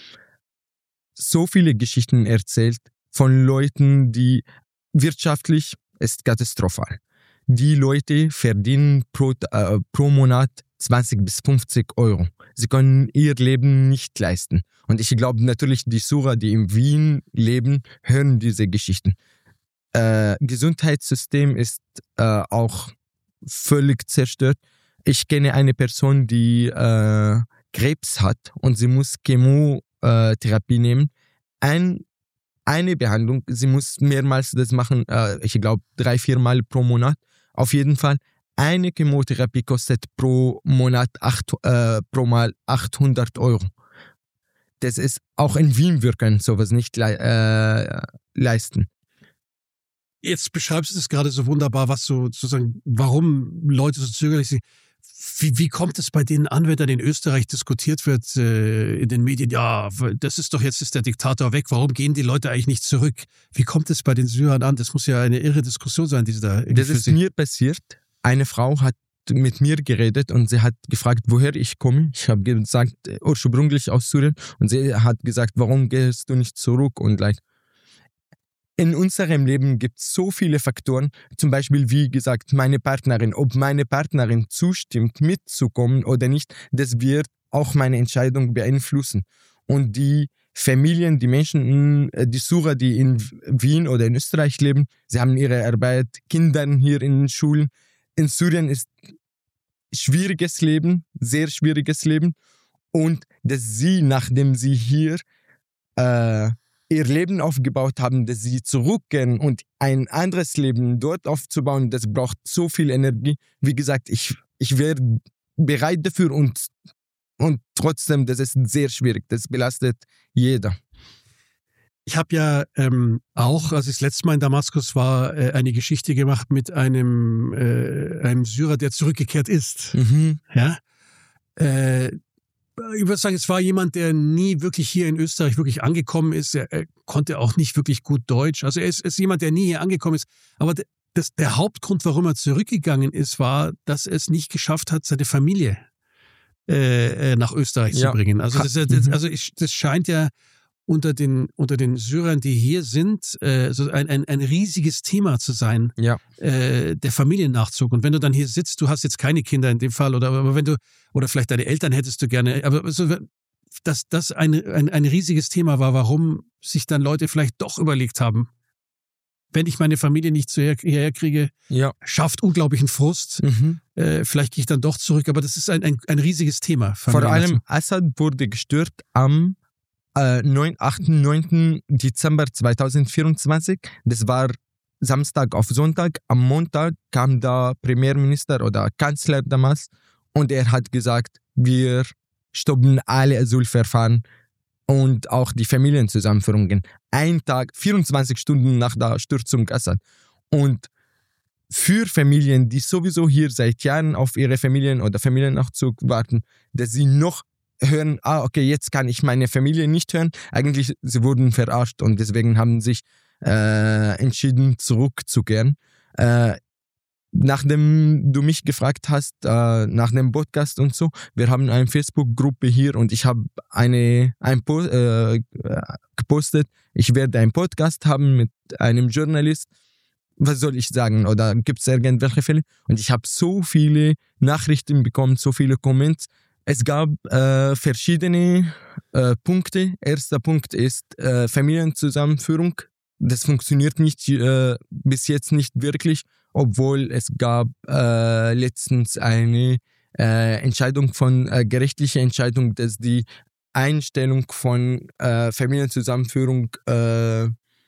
so viele Geschichten erzählt von Leuten, die wirtschaftlich ist katastrophal. Die Leute verdienen pro, äh, pro Monat zwanzig bis fünfzig Euro. Sie können ihr Leben nicht leisten. Und ich glaube natürlich, die Syrer, die in Wien leben, hören diese Geschichten. Äh, Gesundheitssystem ist äh, auch völlig zerstört. Ich kenne eine Person, die äh, Krebs hat und sie muss Chemotherapie nehmen. Ein, eine Behandlung, sie muss mehrmals das machen, äh, ich glaube drei, viermal pro Monat. Auf jeden Fall, eine Chemotherapie kostet pro Monat acht, äh, pro Mal achthundert Euro. Das ist, auch in Wien wir können sowas nicht le- äh, leisten. Jetzt beschreibst du es gerade so wunderbar, was so sozusagen, warum Leute so zögerlich sind. Wie, wie kommt es bei denen an, wenn dann in Österreich diskutiert wird äh, in den Medien, ja, das ist doch jetzt ist der Diktator weg, warum gehen die Leute eigentlich nicht zurück? Wie kommt es bei den Syrern an? Das muss ja eine irre Diskussion sein, die sie da Das ist mir passiert. Eine Frau hat mit mir geredet und sie hat gefragt, woher ich komme. Ich habe gesagt, ursprünglich aus Syrien. Und sie hat gesagt, warum gehst du nicht zurück? Und like, in unserem Leben gibt es so viele Faktoren, zum Beispiel, wie gesagt, meine Partnerin, ob meine Partnerin zustimmt, mitzukommen oder nicht, das wird auch meine Entscheidung beeinflussen. Und die Familien, die Menschen, die Syrer, die in Wien oder in Österreich leben, sie haben ihre Arbeit, Kinder hier in den Schulen. In Syrien ist schwieriges Leben, sehr schwieriges Leben. Und dass sie, nachdem sie hier äh, ihr Leben aufgebaut haben, dass sie zurückkehren und ein anderes Leben dort aufzubauen, das braucht so viel Energie. Wie gesagt, ich, ich wäre bereit dafür und, und trotzdem, das ist sehr schwierig. Das belastet jeder. Ich habe ja ähm, auch, als ich das letzte Mal in Damaskus war, äh, eine Geschichte gemacht mit einem, äh, einem Syrer, der zurückgekehrt ist. Mhm. Ja. Äh, Ich würde sagen, es war jemand, der nie wirklich hier in Österreich wirklich angekommen ist. Er, er konnte auch nicht wirklich gut Deutsch. Also er ist, ist jemand, der nie hier angekommen ist. Aber das, der Hauptgrund, warum er zurückgegangen ist, war, dass er es nicht geschafft hat, seine Familie äh, nach Österreich Ja. zu bringen. Also das, das, Mhm. also ich, das scheint ja unter den, unter den Syrern, die hier sind, äh, so ein, ein, ein riesiges Thema zu sein, Ja. äh, der Familiennachzug. Und wenn du dann hier sitzt, du hast jetzt keine Kinder in dem Fall, oder aber wenn du, oder vielleicht deine Eltern hättest du gerne, aber so, dass das ein, ein, ein riesiges Thema war, warum sich dann Leute vielleicht doch überlegt haben, wenn ich meine Familie nicht hierher, hierher kriege, Ja. schafft unglaublichen Frust. Mhm. Äh, vielleicht gehe ich dann doch zurück, aber das ist ein, ein, ein riesiges Thema. Vor allem Assad wurde gestürzt am äh, achten und neunten Dezember zweitausendvierundzwanzig. Das war Samstag auf Sonntag. Am Montag kam der Premierminister oder Kanzler damals und er hat gesagt, wir stoppen alle Asylverfahren und auch die Familienzusammenführungen. Ein Tag, vierundzwanzig Stunden nach der Stürzung Assad. Und für Familien, die sowieso hier seit Jahren auf ihre Familien oder Familiennachzug warten, dass sie noch hören, ah, okay, jetzt kann ich meine Familie nicht hören. Eigentlich, sie wurden verarscht und deswegen haben sich äh, entschieden, zurückzukehren. Äh, nachdem du mich gefragt hast, äh, nach dem Podcast und so, wir haben eine Facebook-Gruppe hier und ich habe eine, ein po äh, gepostet, ich werde einen Podcast haben mit einem Journalist. Was soll ich sagen? Oder gibt es irgendwelche Fälle? Und ich habe so viele Nachrichten bekommen, so viele Comments. Es gab äh, verschiedene äh, Punkte. Erster Punkt ist äh, Familienzusammenführung. Das funktioniert nicht äh, bis jetzt nicht wirklich, obwohl es gab äh, letztens eine äh, Entscheidung von äh, gerichtliche Entscheidung, dass die Einstellung von äh, Familienzusammenführung äh,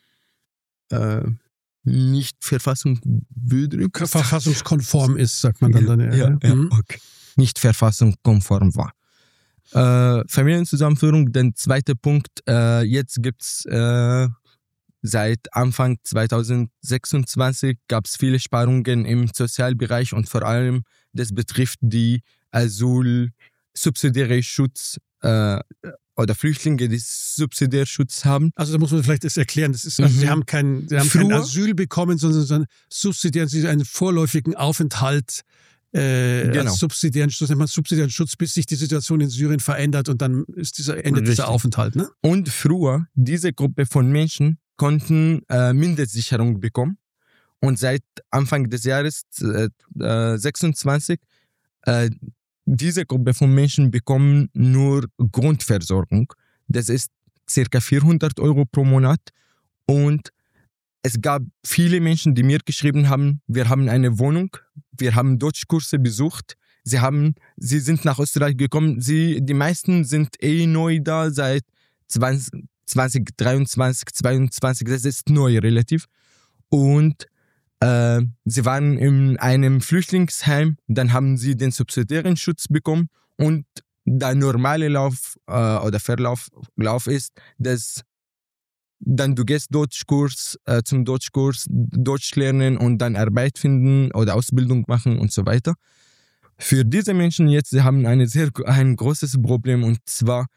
äh, nicht verfassungswidrig, verfassungskonform ist, sagt man dann. dann ja, ja, ja, mhm. okay. Nicht verfassungskonform war. Äh, Familienzusammenführung, der zweite Punkt, äh, jetzt gibt es äh, seit Anfang zweitausendsechsundzwanzig gab es viele Sparungen im Sozialbereich und vor allem das betrifft die Asyl, subsidiäre Schutz äh, oder Flüchtlinge, die Subsidiärschutz haben. Also da muss man vielleicht das erklären. Das ist, also Mhm. sie haben kein, sie haben kein Asyl bekommen, sondern, sondern subsidiären, sie einen vorläufigen Aufenthalt, äh, Genau. als subsidiären Schutz, nennt man subsidiären Schutz, bis sich die Situation in Syrien verändert und dann ist dieser, endet Richtig. dieser Aufenthalt, ne? Und früher, diese Gruppe von Menschen konnten äh, Mindestsicherung bekommen. Und seit Anfang des Jahres äh, äh, sechsundzwanzig äh, diese Gruppe von Menschen bekommen nur Grundversorgung. Das ist circa vierhundert Euro pro Monat. Und es gab viele Menschen, die mir geschrieben haben, wir haben eine Wohnung, wir haben Deutschkurse besucht, sie, haben, sie sind nach Österreich gekommen, sie, die meisten sind eh neu da seit zwanzig dreiundzwanzig, zweiundzwanzig, das ist neu relativ. Und äh, sie waren in einem Flüchtlingsheim, dann haben sie den subsidiären Schutz bekommen und der normale Lauf äh, oder Verlauf Lauf ist, dass dann du gehst Deutschkurs, äh, zum Deutschkurs, Deutsch lernen und dann Arbeit finden oder Ausbildung machen und so weiter. Für diese Menschen jetzt, sie haben eine sehr, ein großes Problem und zwar,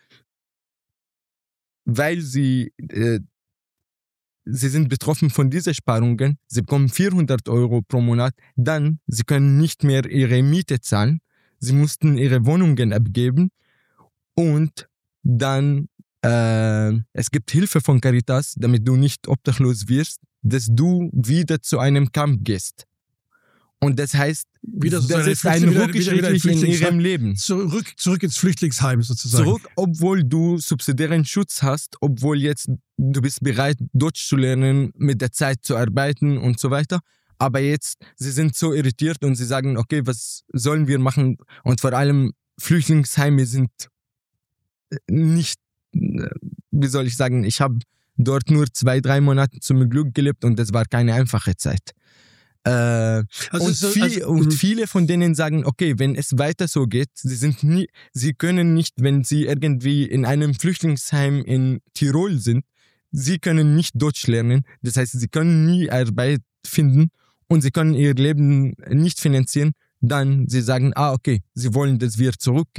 weil sie, äh, sie sind betroffen von diesen Sparungen, sie bekommen vierhundert Euro pro Monat, dann, sie können nicht mehr ihre Miete zahlen, sie mussten ihre Wohnungen abgeben und dann Äh, es gibt Hilfe von Caritas, damit du nicht obdachlos wirst, dass du wieder zu einem Camp gehst. Und das heißt, wieder so das ist ein Rückschritt in ihrem Leben. Zurück, zurück ins Flüchtlingsheim sozusagen. Zurück, obwohl du subsidiären Schutz hast, obwohl jetzt du bist bereit, Deutsch zu lernen, mit der Zeit zu arbeiten und so weiter. Aber jetzt, sie sind so irritiert und sie sagen, okay, was sollen wir machen? Und vor allem, Flüchtlingsheime sind nicht, wie soll ich sagen, ich habe dort nur zwei, drei Monate zum Glück gelebt und das war keine einfache Zeit. Äh, also und, so, viel, also, und viele von denen sagen, okay, wenn es weiter so geht, sie sind nie, sie können nicht, wenn sie irgendwie in einem Flüchtlingsheim in Tirol sind, sie können nicht Deutsch lernen, das heißt, sie können nie Arbeit finden und sie können ihr Leben nicht finanzieren, dann sie sagen, ah, okay, sie wollen, dass wir zurückkehren.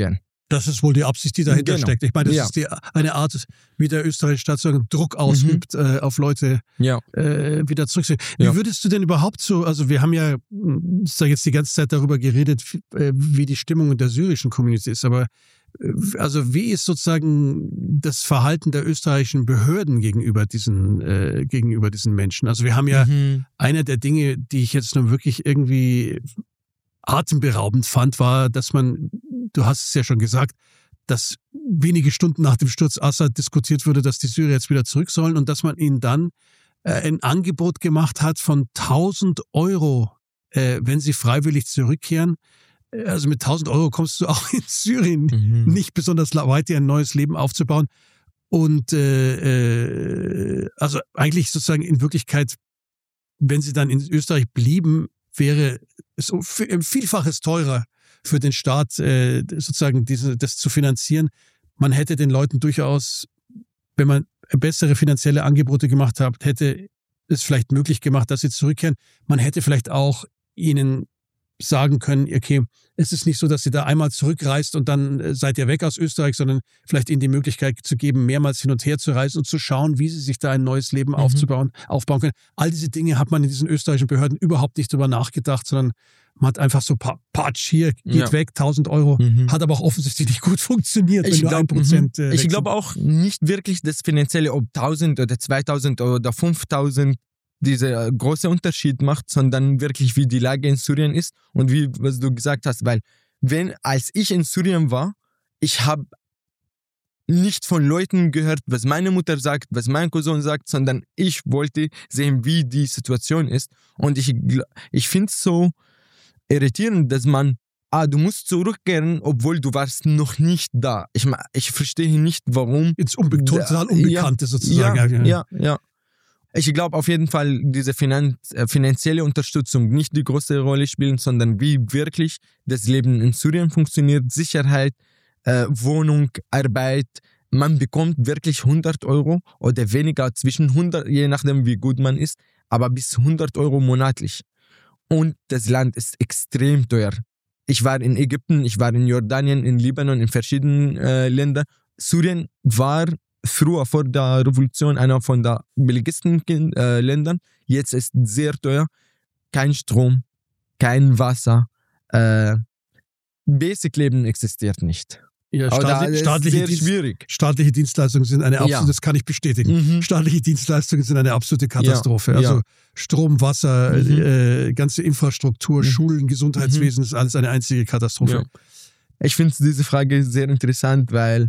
Das ist wohl die Absicht, die dahinter Genau. steckt. Ich meine, das Ja. ist die, eine Art, wie der österreichische Staat so einen Druck ausübt, mhm. äh, auf Leute ja. äh, wieder zurückzuziehen. Wie Ja. würdest du denn überhaupt so, also wir haben ja sag jetzt die ganze Zeit darüber geredet, wie die Stimmung in der syrischen Community ist, aber also wie ist sozusagen das Verhalten der österreichischen Behörden gegenüber diesen, äh, gegenüber diesen Menschen? Also wir haben ja Mhm. eine der Dinge, die ich jetzt nun wirklich irgendwie atemberaubend fand, war, dass man, du hast es ja schon gesagt, dass wenige Stunden nach dem Sturz Assad diskutiert wurde, dass die Syrer jetzt wieder zurück sollen und dass man ihnen dann äh, ein Angebot gemacht hat von tausend Euro, äh, wenn sie freiwillig zurückkehren. Also mit tausend Euro kommst du auch in Syrien mhm. nicht besonders weit, dir ein neues Leben aufzubauen. Und äh, äh, also eigentlich sozusagen in Wirklichkeit, wenn sie dann in Österreich blieben, wäre es um ein Vielfaches teurer für den Staat, äh, sozusagen diese, das zu finanzieren. Man hätte den Leuten durchaus, wenn man bessere finanzielle Angebote gemacht hat, hätte es vielleicht möglich gemacht, dass sie zurückkehren. Man hätte vielleicht auch ihnen sagen können, okay, es ist nicht so, dass ihr da einmal zurückreist und dann seid ihr weg aus Österreich, sondern vielleicht ihnen die Möglichkeit zu geben, mehrmals hin und her zu reisen und zu schauen, wie sie sich da ein neues Leben mhm. aufzubauen, aufbauen können. All diese Dinge hat man in diesen österreichischen Behörden überhaupt nicht drüber nachgedacht, sondern man hat einfach so Patsch hier, geht ja. weg, tausend Euro, mhm. hat aber auch offensichtlich nicht gut funktioniert, wenn ich nur glaub, ein Prozent äh, Ich glaube auch nicht wirklich das Finanzielle, ob tausend oder zweitausend oder fünftausend dieser große Unterschied macht, sondern wirklich, wie die Lage in Syrien ist und wie, was du gesagt hast, weil wenn, als ich in Syrien war, ich habe nicht von Leuten gehört, was meine Mutter sagt, was mein Cousin sagt, sondern ich wollte sehen, wie die Situation ist und ich, ich finde es so irritierend, dass man, ah, du musst zurückkehren, obwohl du warst noch nicht da. Ich, ich verstehe nicht, warum. Ins Unbe- total Unbekannte ja, sozusagen. Ja, ja, ja. ja. Ich glaube auf jeden Fall, diese Finanz- äh, finanzielle Unterstützung nicht die große Rolle spielen, sondern wie wirklich das Leben in Syrien funktioniert. Sicherheit, äh, Wohnung, Arbeit. Man bekommt wirklich hundert Euro oder weniger, zwischen hundert, je nachdem wie gut man ist, aber bis hundert Euro monatlich. Und das Land ist extrem teuer. Ich war in Ägypten, ich war in Jordanien, in Libanon, in verschiedenen äh, Ländern. Syrien war früher vor der Revolution einer von der billigsten äh, Ländern. Jetzt ist es sehr teuer. Kein Strom, kein Wasser. Äh, Basic-Leben existiert nicht. Ja, staatlich, staatliche, sehr Dienst, schwierig. staatliche Dienstleistungen sind eine absolute, ja. das kann ich bestätigen. Mhm. Staatliche Dienstleistungen sind eine absolute Katastrophe. Ja. Also ja. Strom, Wasser, mhm. äh, ganze Infrastruktur, mhm. Schulen, Gesundheitswesen, mhm. ist alles eine einzige Katastrophe. Ja. Ich finde diese Frage sehr interessant, weil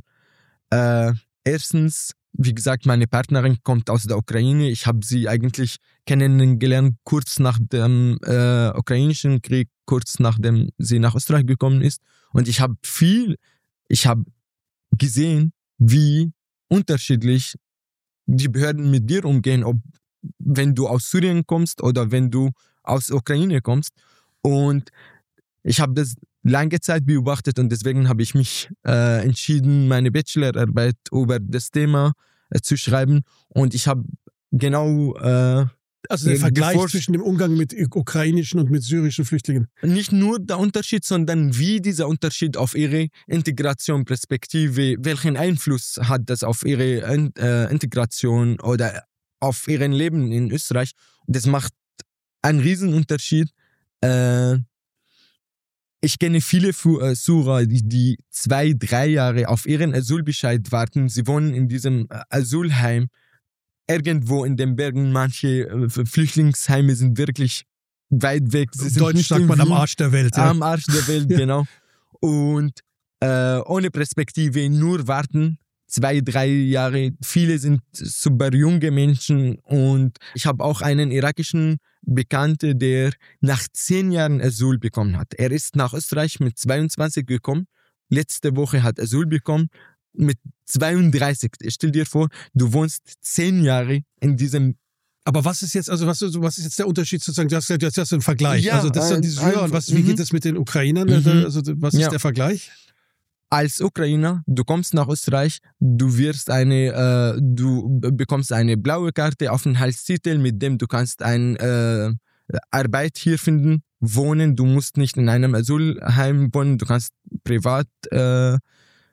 äh, erstens, wie gesagt, meine Partnerin kommt aus der Ukraine. Ich habe sie eigentlich kennengelernt kurz nach dem äh, ukrainischen Krieg, kurz nachdem sie nach Österreich gekommen ist. Und ich habe viel, ich habe gesehen, wie unterschiedlich die Behörden mit dir umgehen, ob wenn du aus Syrien kommst oder wenn du aus der Ukraine kommst. Und ich habe das lange Zeit beobachtet und deswegen habe ich mich äh, entschieden, meine Bachelorarbeit über das Thema äh, zu schreiben. Und ich habe genau äh, also der Vergleich geforscht, zwischen dem Umgang mit ukrainischen und mit syrischen Flüchtlingen. Nicht nur der Unterschied, sondern wie dieser Unterschied auf ihre Integration, Perspektive, welchen Einfluss hat das auf ihre äh, Integration oder auf ihren Leben in Österreich. Das macht einen riesen Unterschied. Äh, Ich kenne viele Syrer, die, die zwei, drei Jahre auf ihren Asylbescheid warten. Sie wohnen in diesem Asylheim irgendwo in den Bergen. Manche Flüchtlingsheime sind wirklich weit weg. Sie sind Deutsch sagt man am Arsch der Welt. Ja. Am Arsch der Welt, genau. Und äh, ohne Perspektive, nur warten. Zwei, drei Jahre. Viele sind super junge Menschen. Und ich habe auch einen irakischen Bekannten, der nach zehn Jahren Asyl bekommen hat. Er ist nach Österreich mit zweiundzwanzig gekommen. Letzte Woche hat Asyl bekommen mit zweiunddreißig. Stell dir vor, du wohnst zehn Jahre in diesem. Aber was ist jetzt, also was, was ist jetzt der Unterschied sozusagen? Du hast ja, du hast ja so einen Vergleich. Ja, also das ist dann die Syrer und was, wie geht es mit den Ukrainern? Mhm. Also was ist ja. der Vergleich? Als Ukrainer, du kommst nach Österreich, du wirst eine, äh, du bekommst eine blaue Karte, Aufenthaltstitel, mit dem du kannst eine äh, Arbeit hier finden, wohnen. Du musst nicht in einem Asylheim wohnen, du kannst privat äh,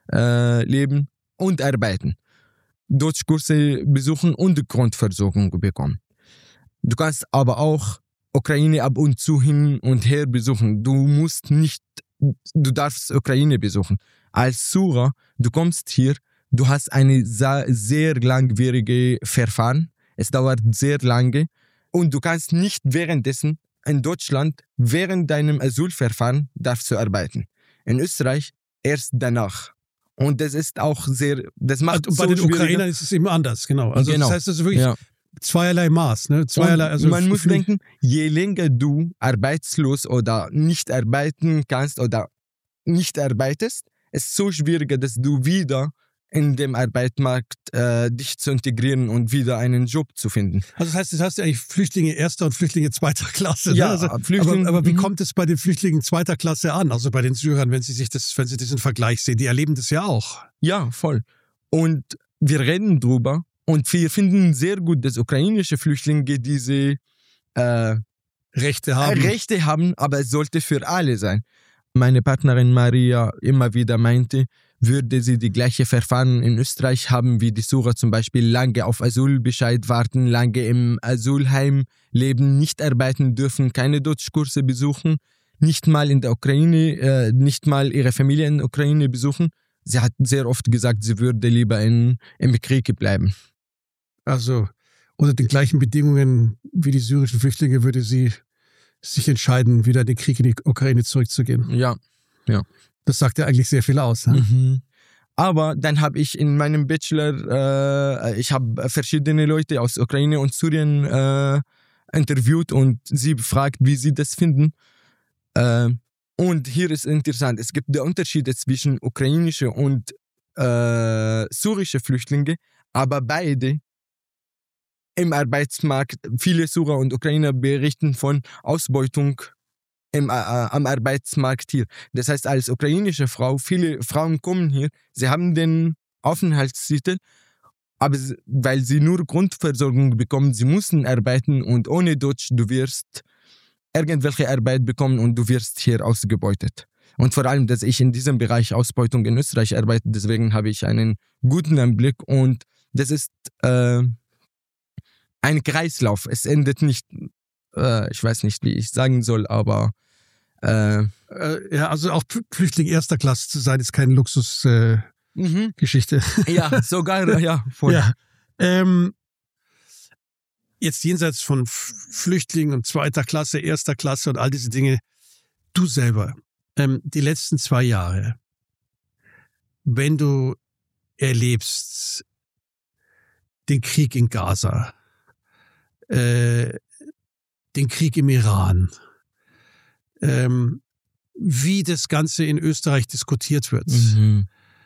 äh, leben und arbeiten. Deutschkurse besuchen und Grundversorgung bekommen. Du kannst aber auch Ukraine ab und zu hin und her besuchen. Du musst nicht, du darfst Ukraine besuchen. Als Syrer, du kommst hier, du hast eine sehr, sehr langwierige Verfahren. Es dauert sehr lange und du kannst nicht währenddessen in Deutschland während deinem Asylverfahren darfst du arbeiten. In Österreich erst danach. Und das ist auch sehr, das macht Und bei so den Ukrainern ist es eben anders, genau. Also genau. das heißt, das ist wirklich ja. zweierlei Maß, ne? Zweierlei, Und also man muss für- denken, je länger du arbeitslos oder nicht arbeiten kannst oder nicht arbeitest, ist es so schwieriger, dass du wieder in dem Arbeitsmarkt äh, dich zu integrieren und wieder einen Job zu finden. Also das heißt, das heißt ja eigentlich Flüchtlinge erster und Flüchtlinge zweiter Klasse. Ja, ne? also, Flüchtlinge- aber, aber wie mhm. kommt es bei den Flüchtlingen zweiter Klasse an? Also bei den Syrern, wenn sie sich das, wenn sie diesen Vergleich sehen, die erleben das ja auch. Ja, voll. Und wir reden drüber und wir finden sehr gut, dass ukrainische Flüchtlinge diese äh, Rechte haben. Rechte haben, aber es sollte für alle sein. Meine Partnerin Maria immer wieder meinte, würde sie die gleiche Verfahren in Österreich haben wie die Syrer, zum Beispiel lange auf Asylbescheid warten, lange im Asylheim leben, nicht arbeiten dürfen, keine Deutschkurse besuchen, nicht mal in der Ukraine, äh, nicht mal ihre Familie in der Ukraine besuchen. Sie hat sehr oft gesagt, sie würde lieber in, im Krieg bleiben. Also unter den gleichen Bedingungen wie die syrischen Flüchtlinge würde sie sich entscheiden, wieder in den Krieg in die Ukraine zurückzugehen. Ja, ja. Das sagt ja eigentlich sehr viel aus. Ne? Mhm. Aber dann habe ich in meinem Bachelor, äh, ich habe verschiedene Leute aus Ukraine und Syrien äh, interviewt und sie befragt, wie sie das finden. Äh, und hier ist interessant, es gibt den Unterschied zwischen ukrainische und äh, syrische Flüchtlinge, aber beide im Arbeitsmarkt, viele Syrer und Ukrainer berichten von Ausbeutung im, äh, am Arbeitsmarkt hier. Das heißt, als ukrainische Frau, viele Frauen kommen hier, sie haben den Aufenthaltstitel, aber sie, weil sie nur Grundversorgung bekommen, sie müssen arbeiten und ohne Deutsch, du wirst irgendwelche Arbeit bekommen und du wirst hier ausgebeutet. Und vor allem, dass ich in diesem Bereich Ausbeutung in Österreich arbeite, deswegen habe ich einen guten Einblick und das ist äh, ein Kreislauf. Es endet nicht, äh, ich weiß nicht, wie ich sagen soll, aber äh, Äh, ja, also auch Flüchtling erster Klasse zu sein, ist keine Luxusgeschichte. Äh, mhm. Geschichte. ja, sogar, ja, voll. Ja. Ähm, jetzt jenseits von F- Flüchtlingen und zweiter Klasse, erster Klasse und all diese Dinge, du selber, ähm, die letzten zwei Jahre, wenn du erlebst den Krieg in Gaza, äh, den Krieg im Iran, ähm, wie das Ganze in Österreich diskutiert wird, Mhm.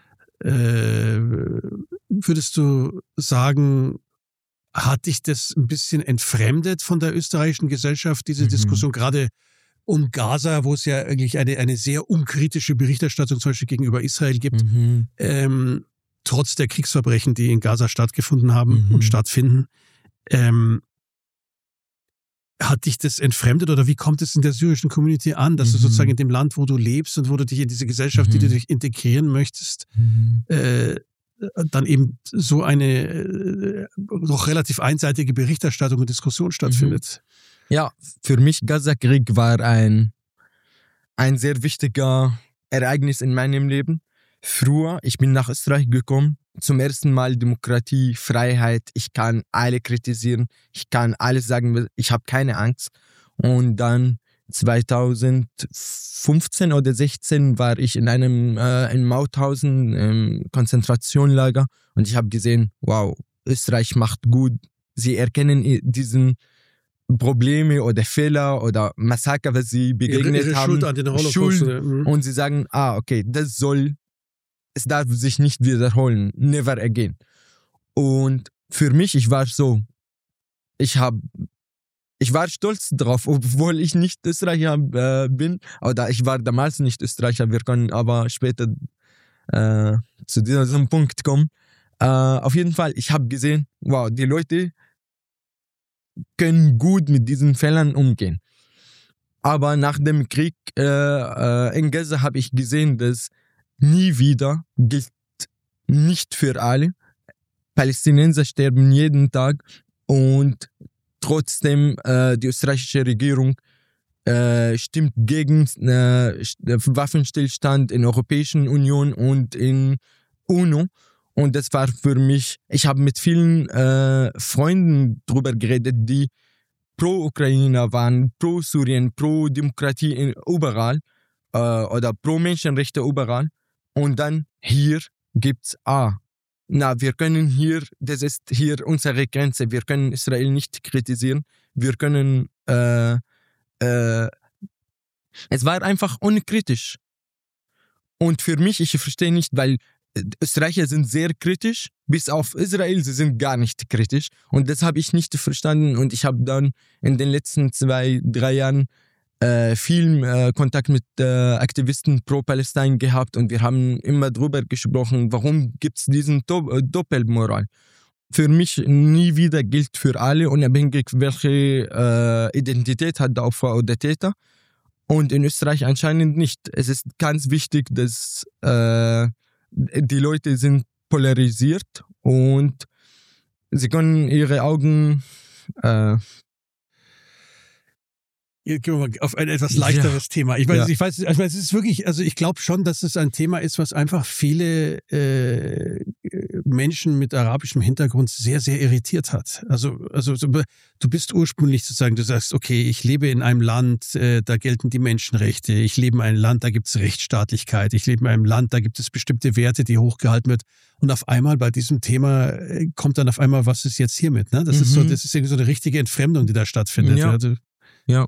äh, würdest du sagen, hat dich das ein bisschen entfremdet von der österreichischen Gesellschaft, diese Mhm. Diskussion gerade um Gaza, wo es ja eigentlich eine, eine sehr unkritische Berichterstattung zum Beispiel gegenüber Israel gibt, Mhm. ähm, trotz der Kriegsverbrechen, die in Gaza stattgefunden haben Mhm. und stattfinden. Ähm, hat dich das entfremdet oder wie kommt es in der syrischen Community an, dass Mhm. du sozusagen in dem Land, wo du lebst und wo du dich in diese Gesellschaft, die Mhm. du dich integrieren möchtest, Mhm. äh, dann eben so eine äh, doch relativ einseitige Berichterstattung und Diskussion stattfindet? Ja, für mich Gaza-Krieg war ein, ein sehr wichtiger Ereignis in meinem Leben. Früher, ich bin nach Österreich gekommen, zum ersten Mal Demokratie, Freiheit, ich kann alle kritisieren, ich kann alles sagen, ich habe keine Angst. Und dann zweitausendfünfzehn oder sechzehn war ich in einem äh, in Mauthausen im Konzentrationslager und ich habe gesehen, wow, Österreich macht gut, sie erkennen diesen Probleme oder Fehler oder Massaker, was sie begegnet ihre, ihre haben, Schuld an den Holocaust. Schuld, oder? Mhm. und sie sagen, ah, okay, das soll, es darf sich nicht wiederholen, never again. Und für mich, ich war so, ich habe, ich war stolz drauf, obwohl ich nicht Österreicher äh, bin, oder ich war damals nicht Österreicher, wir können aber später äh, zu diesem Punkt kommen. Äh, auf jeden Fall, ich habe gesehen, wow, die Leute können gut mit diesen Fehlern umgehen. Aber nach dem Krieg äh, äh, in Gaza habe ich gesehen, dass nie wieder gilt nicht für alle. Palästinenser sterben jeden Tag und trotzdem äh, die österreichische Regierung äh, stimmt gegen äh, Waffenstillstand in der Europäischen Union und in UNO. Und das war für mich, ich habe mit vielen äh, Freunden drüber geredet, die pro Ukrainer waren, pro Syrien, pro Demokratie in, überall äh, oder pro Menschenrechte überall. Und dann hier gibt's ah, na, wir können hier, das ist hier unsere Grenze, wir können Israel nicht kritisieren, wir können, äh, äh, es war einfach unkritisch. Und für mich, ich verstehe nicht, weil Österreicher sind sehr kritisch, bis auf Israel, sie sind gar nicht kritisch. Und das habe ich nicht verstanden. Und ich habe dann in den letzten zwei, drei Jahren äh, viel äh, Kontakt mit äh, Aktivisten pro Palästina gehabt. Und wir haben immer drüber gesprochen, warum gibt es diesen Do- äh, Doppelmoral. Für mich nie wieder gilt für alle, unabhängig welche äh, Identität hat der Opfer oder Täter. Und in Österreich anscheinend nicht. Es ist ganz wichtig, dass äh, die Leute sind polarisiert und sie können ihre Augen äh, Jetzt gehen wir mal auf ein etwas leichteres ja. Thema. Ich weiß, ja. ich weiß, ich weiß, es ist wirklich, also ich glaube schon, dass es ein Thema ist, was einfach viele äh, Menschen mit arabischem Hintergrund sehr, sehr irritiert hat. Also, also du bist ursprünglich sozusagen, du sagst, okay, ich lebe in einem Land, äh, da gelten die Menschenrechte. Ich lebe in einem Land, da gibt es Rechtsstaatlichkeit. Ich lebe in einem Land, da gibt es bestimmte Werte, die hochgehalten wird. Und auf einmal bei diesem Thema äh, kommt dann auf einmal, was ist jetzt hiermit? Ne? Das mhm. ist so, das ist irgendwie so eine richtige Entfremdung, die da stattfindet. Ja. Also, ja.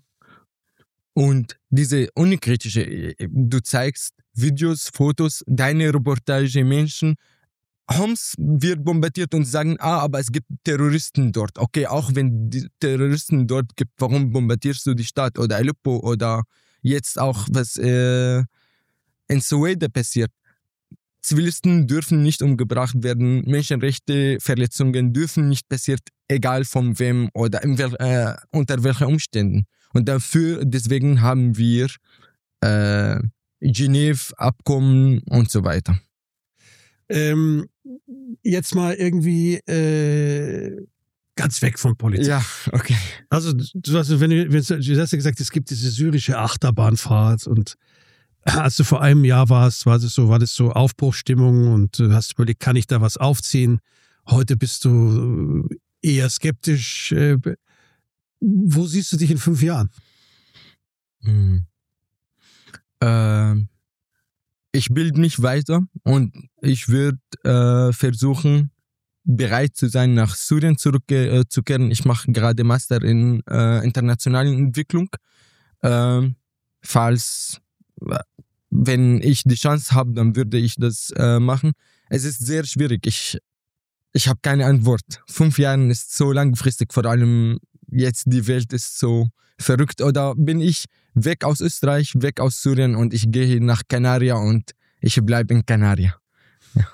Und diese unkritische, du zeigst Videos, Fotos, deine Reportage, Menschen, Homs wird bombardiert und sagen, ah, aber es gibt Terroristen dort. Okay, auch wenn die Terroristen dort gibt, warum bombardierst du die Stadt oder Aleppo oder jetzt auch, was äh, in Soweto passiert. Zivilisten dürfen nicht umgebracht werden, Menschenrechte, Verletzungen dürfen nicht passieren, egal von wem oder in wel, äh, unter welchen Umständen. Und dafür, deswegen haben wir äh, Genève-Abkommen und so weiter. Ähm, jetzt mal irgendwie äh, ganz weg von Politik. Ja, okay. Also, du hast, wenn du, wenn du, du hast ja gesagt, es gibt diese syrische Achterbahnfahrt und als du vor einem Jahr warst, war das so, war das so Aufbruchsstimmung und du hast überlegt, kann ich da was aufziehen? Heute bist du eher skeptisch. Äh, Wo siehst du dich in fünf Jahren? Hm. Äh, ich bilde mich weiter und ich würde äh, versuchen, bereit zu sein, nach Syrien zurückzukehren. Ich mache gerade Master in äh, internationalen Entwicklung. Äh, falls, wenn ich die Chance habe, dann würde ich das äh, machen. Es ist sehr schwierig. Ich, ich habe keine Antwort. Fünf Jahre ist so langfristig, vor allem jetzt die Welt ist so verrückt. Oder bin ich weg aus Österreich, weg aus Syrien und ich gehe nach Kanaria und ich bleibe in Kanaria. Ja.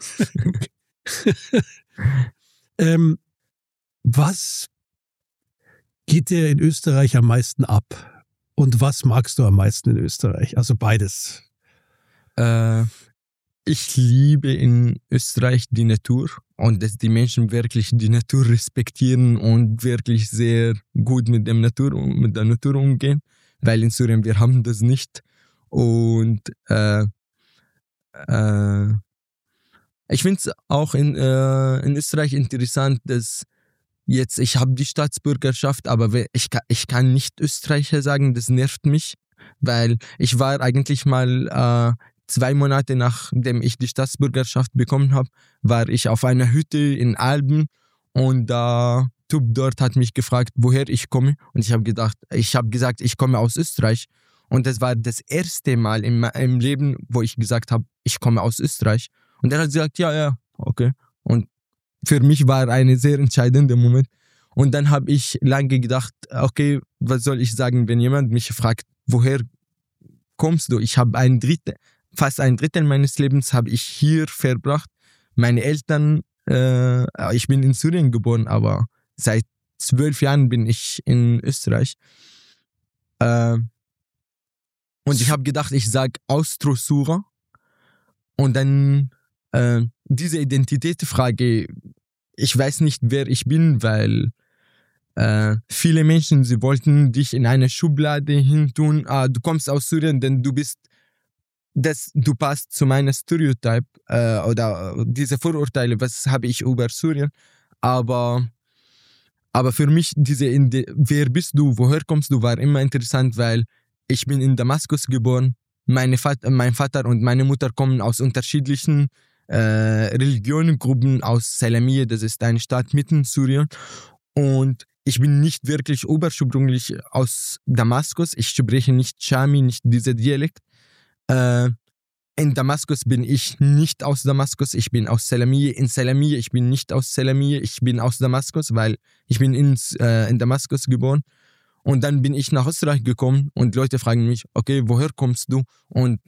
ähm, was geht dir in Österreich am meisten ab? Und was magst du am meisten in Österreich? Also beides. Äh, ich liebe in Österreich die Natur und dass die Menschen wirklich die Natur respektieren und wirklich sehr gut mit dem Natur mit der Natur umgehen, weil in Syrien wir haben das nicht. Und äh, äh, ich finde es auch in, äh, in Österreich interessant, dass jetzt, ich habe die Staatsbürgerschaft, aber ich, ich kann nicht Österreicher sagen, das nervt mich, weil ich war eigentlich mal äh, zwei Monate nachdem ich die Staatsbürgerschaft bekommen habe, war ich auf einer Hütte in Alben und der Typ dort hat mich gefragt, woher ich komme und ich habe gedacht, ich habe gesagt, ich komme aus Österreich und das war das erste Mal in meinem Leben, wo ich gesagt habe, ich komme aus Österreich und er hat gesagt, ja, ja, okay und für mich war ein sehr entscheidender Moment. Und dann habe ich lange gedacht, okay, was soll ich sagen, wenn jemand mich fragt, woher kommst du? Ich habe ein Drittel, fast ein Drittel meines Lebens habe ich hier verbracht. Meine Eltern, äh, ich bin in Syrien geboren, aber seit zwölf Jahren bin ich in Österreich. Äh, und ich habe gedacht, ich sage Austro-Syrer. Und dann äh, diese Identitätsfrage, ich weiß nicht, wer ich bin, weil äh, viele Menschen, sie wollten dich in eine Schublade hintun. Ah, du kommst aus Syrien, denn du bist, das, du passt zu meinem Stereotyp äh, oder äh, diese Vorurteile, was habe ich über Syrien. Aber, aber für mich, diese Inde- wer bist du, woher kommst du, war immer interessant, weil ich bin in Damaskus geboren. Meine Vat- mein Vater und meine Mutter kommen aus unterschiedlichen äh, Religionengruppen aus Salamiyeh, das ist eine Stadt mitten in Syrien. Und ich bin nicht wirklich ursprünglich aus Damaskus. Ich spreche nicht Shami, nicht dieser Dialekt. Äh, in Damaskus bin ich nicht aus Damaskus. Ich bin aus Salamiyeh. In Salamiyeh, ich bin nicht aus Salamiyeh. Ich bin aus Damaskus, weil ich bin in, äh, in Damaskus geboren. Und dann bin ich nach Österreich gekommen und Leute fragen mich, okay, woher kommst du? Und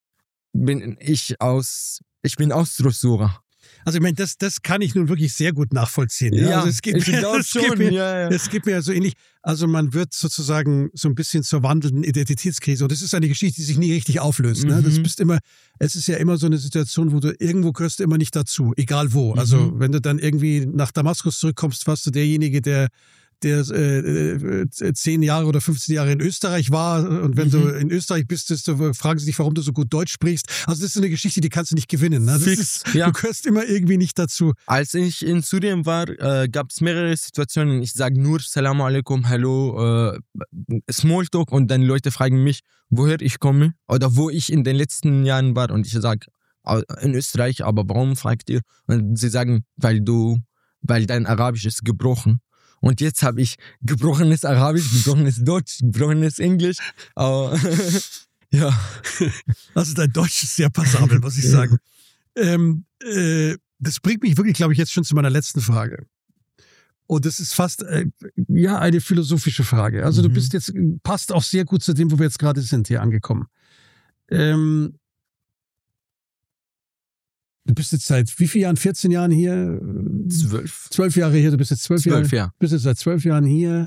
bin ich aus, ich bin aus Drosura. Also ich meine, das, das kann ich nun wirklich sehr gut nachvollziehen. Ja, Ja, also es geht ich mir, glaube es geht schon, mir, ja, ja. Es geht mir ja so ähnlich. Also man wird sozusagen so ein bisschen zur wandelnden Identitätskrise. Und das ist eine Geschichte, die sich nie richtig auflöst. Ne? Das Mhm. bist immer, es ist ja immer so eine Situation, wo du irgendwo gehörst du immer nicht dazu, egal wo. Also Mhm. wenn du dann irgendwie nach Damaskus zurückkommst, warst du derjenige, der der äh, äh, zehn Jahre oder fünfzehn Jahre in Österreich war. Und wenn Mhm. du in Österreich bist, ist, du, fragen sie dich, warum du so gut Deutsch sprichst. Also das ist eine Geschichte, die kannst du nicht gewinnen. Ne? Das Fix, ist, ja. Du gehörst immer irgendwie nicht dazu. Als ich in Syrien war, äh, gab es mehrere Situationen. Ich sage nur Salam alaikum, hallo, äh, Smalltalk und dann Leute fragen mich, woher ich komme oder wo ich in den letzten Jahren war und ich sage, in Österreich, aber warum, fragt ihr? Und sie sagen, weil du, weil dein Arabisch ist gebrochen. Und jetzt habe ich gebrochenes Arabisch, gebrochenes Deutsch, gebrochenes Englisch. Aber ja. Also dein Deutsch ist sehr passabel, muss ich sagen. ähm, äh, das bringt mich wirklich, glaube ich, jetzt schon zu meiner letzten Frage. Und das ist fast, äh, ja, eine philosophische Frage. Also Mhm. du bist jetzt, passt auch sehr gut zu dem, wo wir jetzt gerade sind, hier angekommen. Ähm, du bist jetzt seit wie vielen Jahren? vierzehn Jahren hier? Zwölf. Zwölf Jahre hier, du bist jetzt zwölf, Zwölf, Jahre, ja. bist jetzt seit zwölf Jahren hier.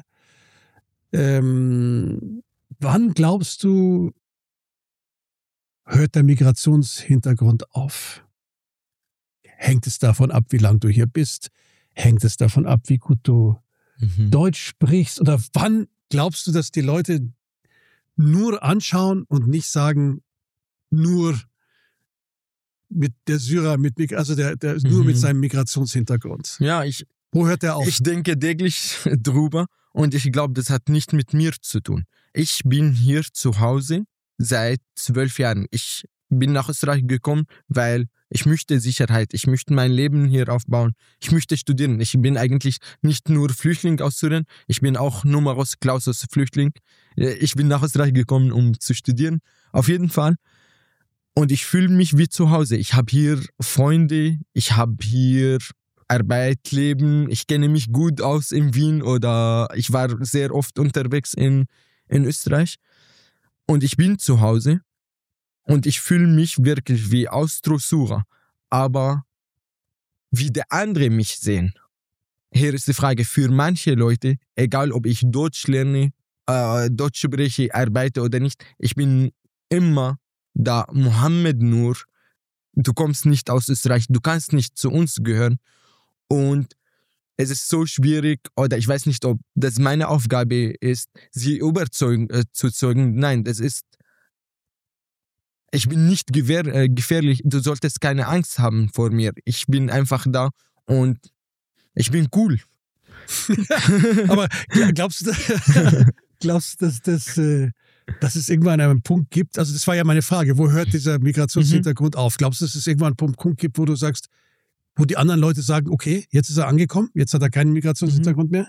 Ähm, wann glaubst du, hört der Migrationshintergrund auf? Hängt es davon ab, wie lange du hier bist? Hängt es davon ab, wie gut du Mhm. Deutsch sprichst? Oder wann glaubst du, dass die Leute nur anschauen und nicht sagen, nur mit der Syrer, mit, also der, der Mhm. nur mit seinem Migrationshintergrund? Ja, ich, Wo hört der auf? ich denke täglich drüber und ich glaube, das hat nicht mit mir zu tun. Ich bin hier zu Hause seit zwölf Jahren. Ich bin nach Österreich gekommen, weil ich möchte Sicherheit, ich möchte mein Leben hier aufbauen, ich möchte studieren. Ich bin eigentlich nicht nur Flüchtling aus Syrien, ich bin auch Numerus Clausus Flüchtling. Ich bin nach Österreich gekommen, um zu studieren, auf jeden Fall. Und ich fühle mich wie zu Hause. Ich habe hier Freunde, ich habe hier Arbeit, Leben, ich kenne mich gut aus in Wien oder ich war sehr oft unterwegs in, in Österreich. Und ich bin zu Hause und ich fühle mich wirklich wie aus Drosura. Aber wie der andere mich sehen, hier ist die Frage, für manche Leute, egal ob ich Deutsch lerne, äh, Deutsch spreche, arbeite oder nicht, ich bin immer da, Mohammed Nur, du kommst nicht aus Österreich, du kannst nicht zu uns gehören. Und es ist so schwierig, oder ich weiß nicht, ob das meine Aufgabe ist, sie überzeugen, äh, zu zeugen. Nein, das ist, ich bin nicht gewehr, äh, gefährlich, du solltest keine Angst haben vor mir. Ich bin einfach da und ich bin cool. Aber glaubst du, glaubst du, dass, dass, äh, dass es irgendwann einen Punkt gibt? Also das war ja meine Frage, wo hört dieser Migrationshintergrund mhm. auf? Glaubst du, dass es irgendwann einen Punkt gibt, wo du sagst, wo die anderen Leute sagen, okay, jetzt ist er angekommen, jetzt hat er keinen Migrationshintergrund mhm. mehr?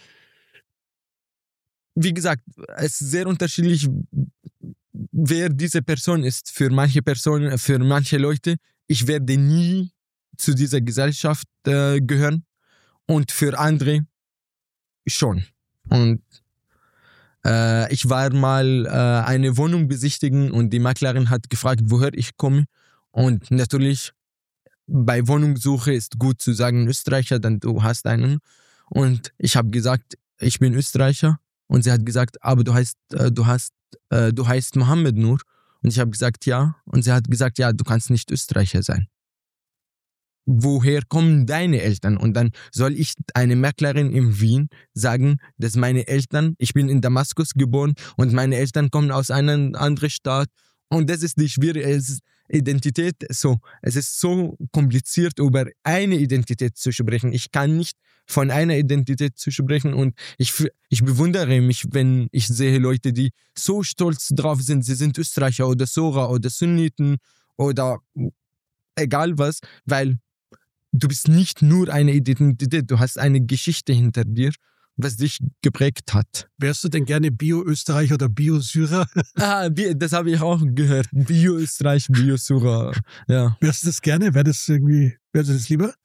Wie gesagt, es ist sehr unterschiedlich, wer diese Person ist. Für manche Personen, für manche Leute, ich werde nie zu dieser Gesellschaft äh, gehören und für andere schon. Und äh, ich war mal äh, eine Wohnung besichtigen und die Maklerin hat gefragt, woher ich komme. Und natürlich bei Wohnungssuche ist gut zu sagen Österreicher, dann du hast einen. Und ich habe gesagt, ich bin Österreicher. Und sie hat gesagt, aber du heißt, äh, du hast, äh, du heißt Mohammed Nur. Und ich habe gesagt, ja. Und sie hat gesagt, ja, du kannst nicht Österreicher sein. Woher kommen deine Eltern? Und dann soll ich eine Maklerin in Wien sagen, dass meine Eltern, ich bin in Damaskus geboren und meine Eltern kommen aus einer anderen Stadt. Und das ist die schwierige Identität. So, es ist so kompliziert, über eine Identität zu sprechen. Ich kann nicht von einer Identität zu sprechen und ich, ich bewundere mich, wenn ich sehe Leute, die so stolz drauf sind, sie sind Österreicher oder Sora oder Sunniten oder egal was, weil du bist nicht nur eine Identität, du hast eine Geschichte hinter dir, was dich geprägt hat. Wärst du denn gerne Bio-Österreicher oder Bio-Syrer? Ah, das habe ich auch gehört. Bio-Österreich, Bio-Syrer. Ja. Wärst du das gerne? Wäre das irgendwie, wärst du das lieber?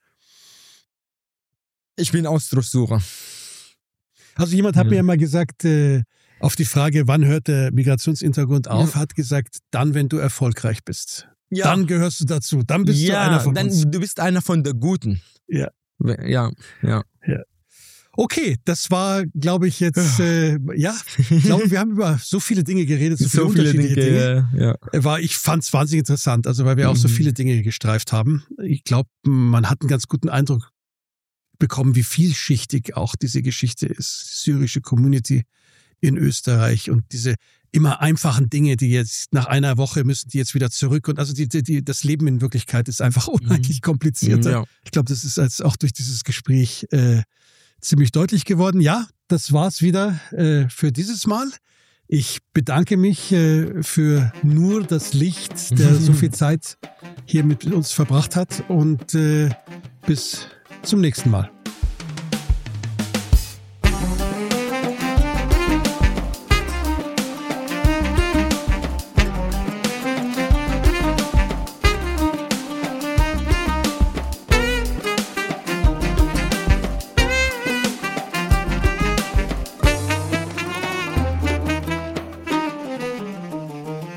Ich bin Ausdruckssucher. Also jemand hat ja. mir ja mal gesagt, äh, auf die Frage, wann hört der Migrationshintergrund auf, ja. hat gesagt, dann, wenn du erfolgreich bist. Ja. Dann gehörst du dazu. Dann bist ja, du einer von dann, uns. Du bist einer von der Guten. Ja. Ja, ja. ja. Okay, das war, glaube ich, jetzt, äh, ja, ich glaube, wir haben über so viele Dinge geredet, so viele, so viele unterschiedliche Dinge. Dinge. Ja. War, ich fand es wahnsinnig interessant, also weil wir mhm. auch so viele Dinge gestreift haben. Ich glaube, man hat einen ganz guten Eindruck bekommen, wie vielschichtig auch diese Geschichte ist. Die syrische Community in Österreich und diese immer einfachen Dinge, die jetzt nach einer Woche müssen die jetzt wieder zurück und also die, die, die, das Leben in Wirklichkeit ist einfach unheimlich komplizierter. Ja. Ich glaube, das ist jetzt auch durch dieses Gespräch äh, ziemlich deutlich geworden. Ja, das war's wieder äh, für dieses Mal. Ich bedanke mich äh, für Nur das Licht, der so viel Zeit hier mit uns verbracht hat und äh, bis zum nächsten Mal.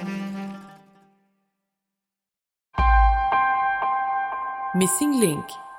Missing Link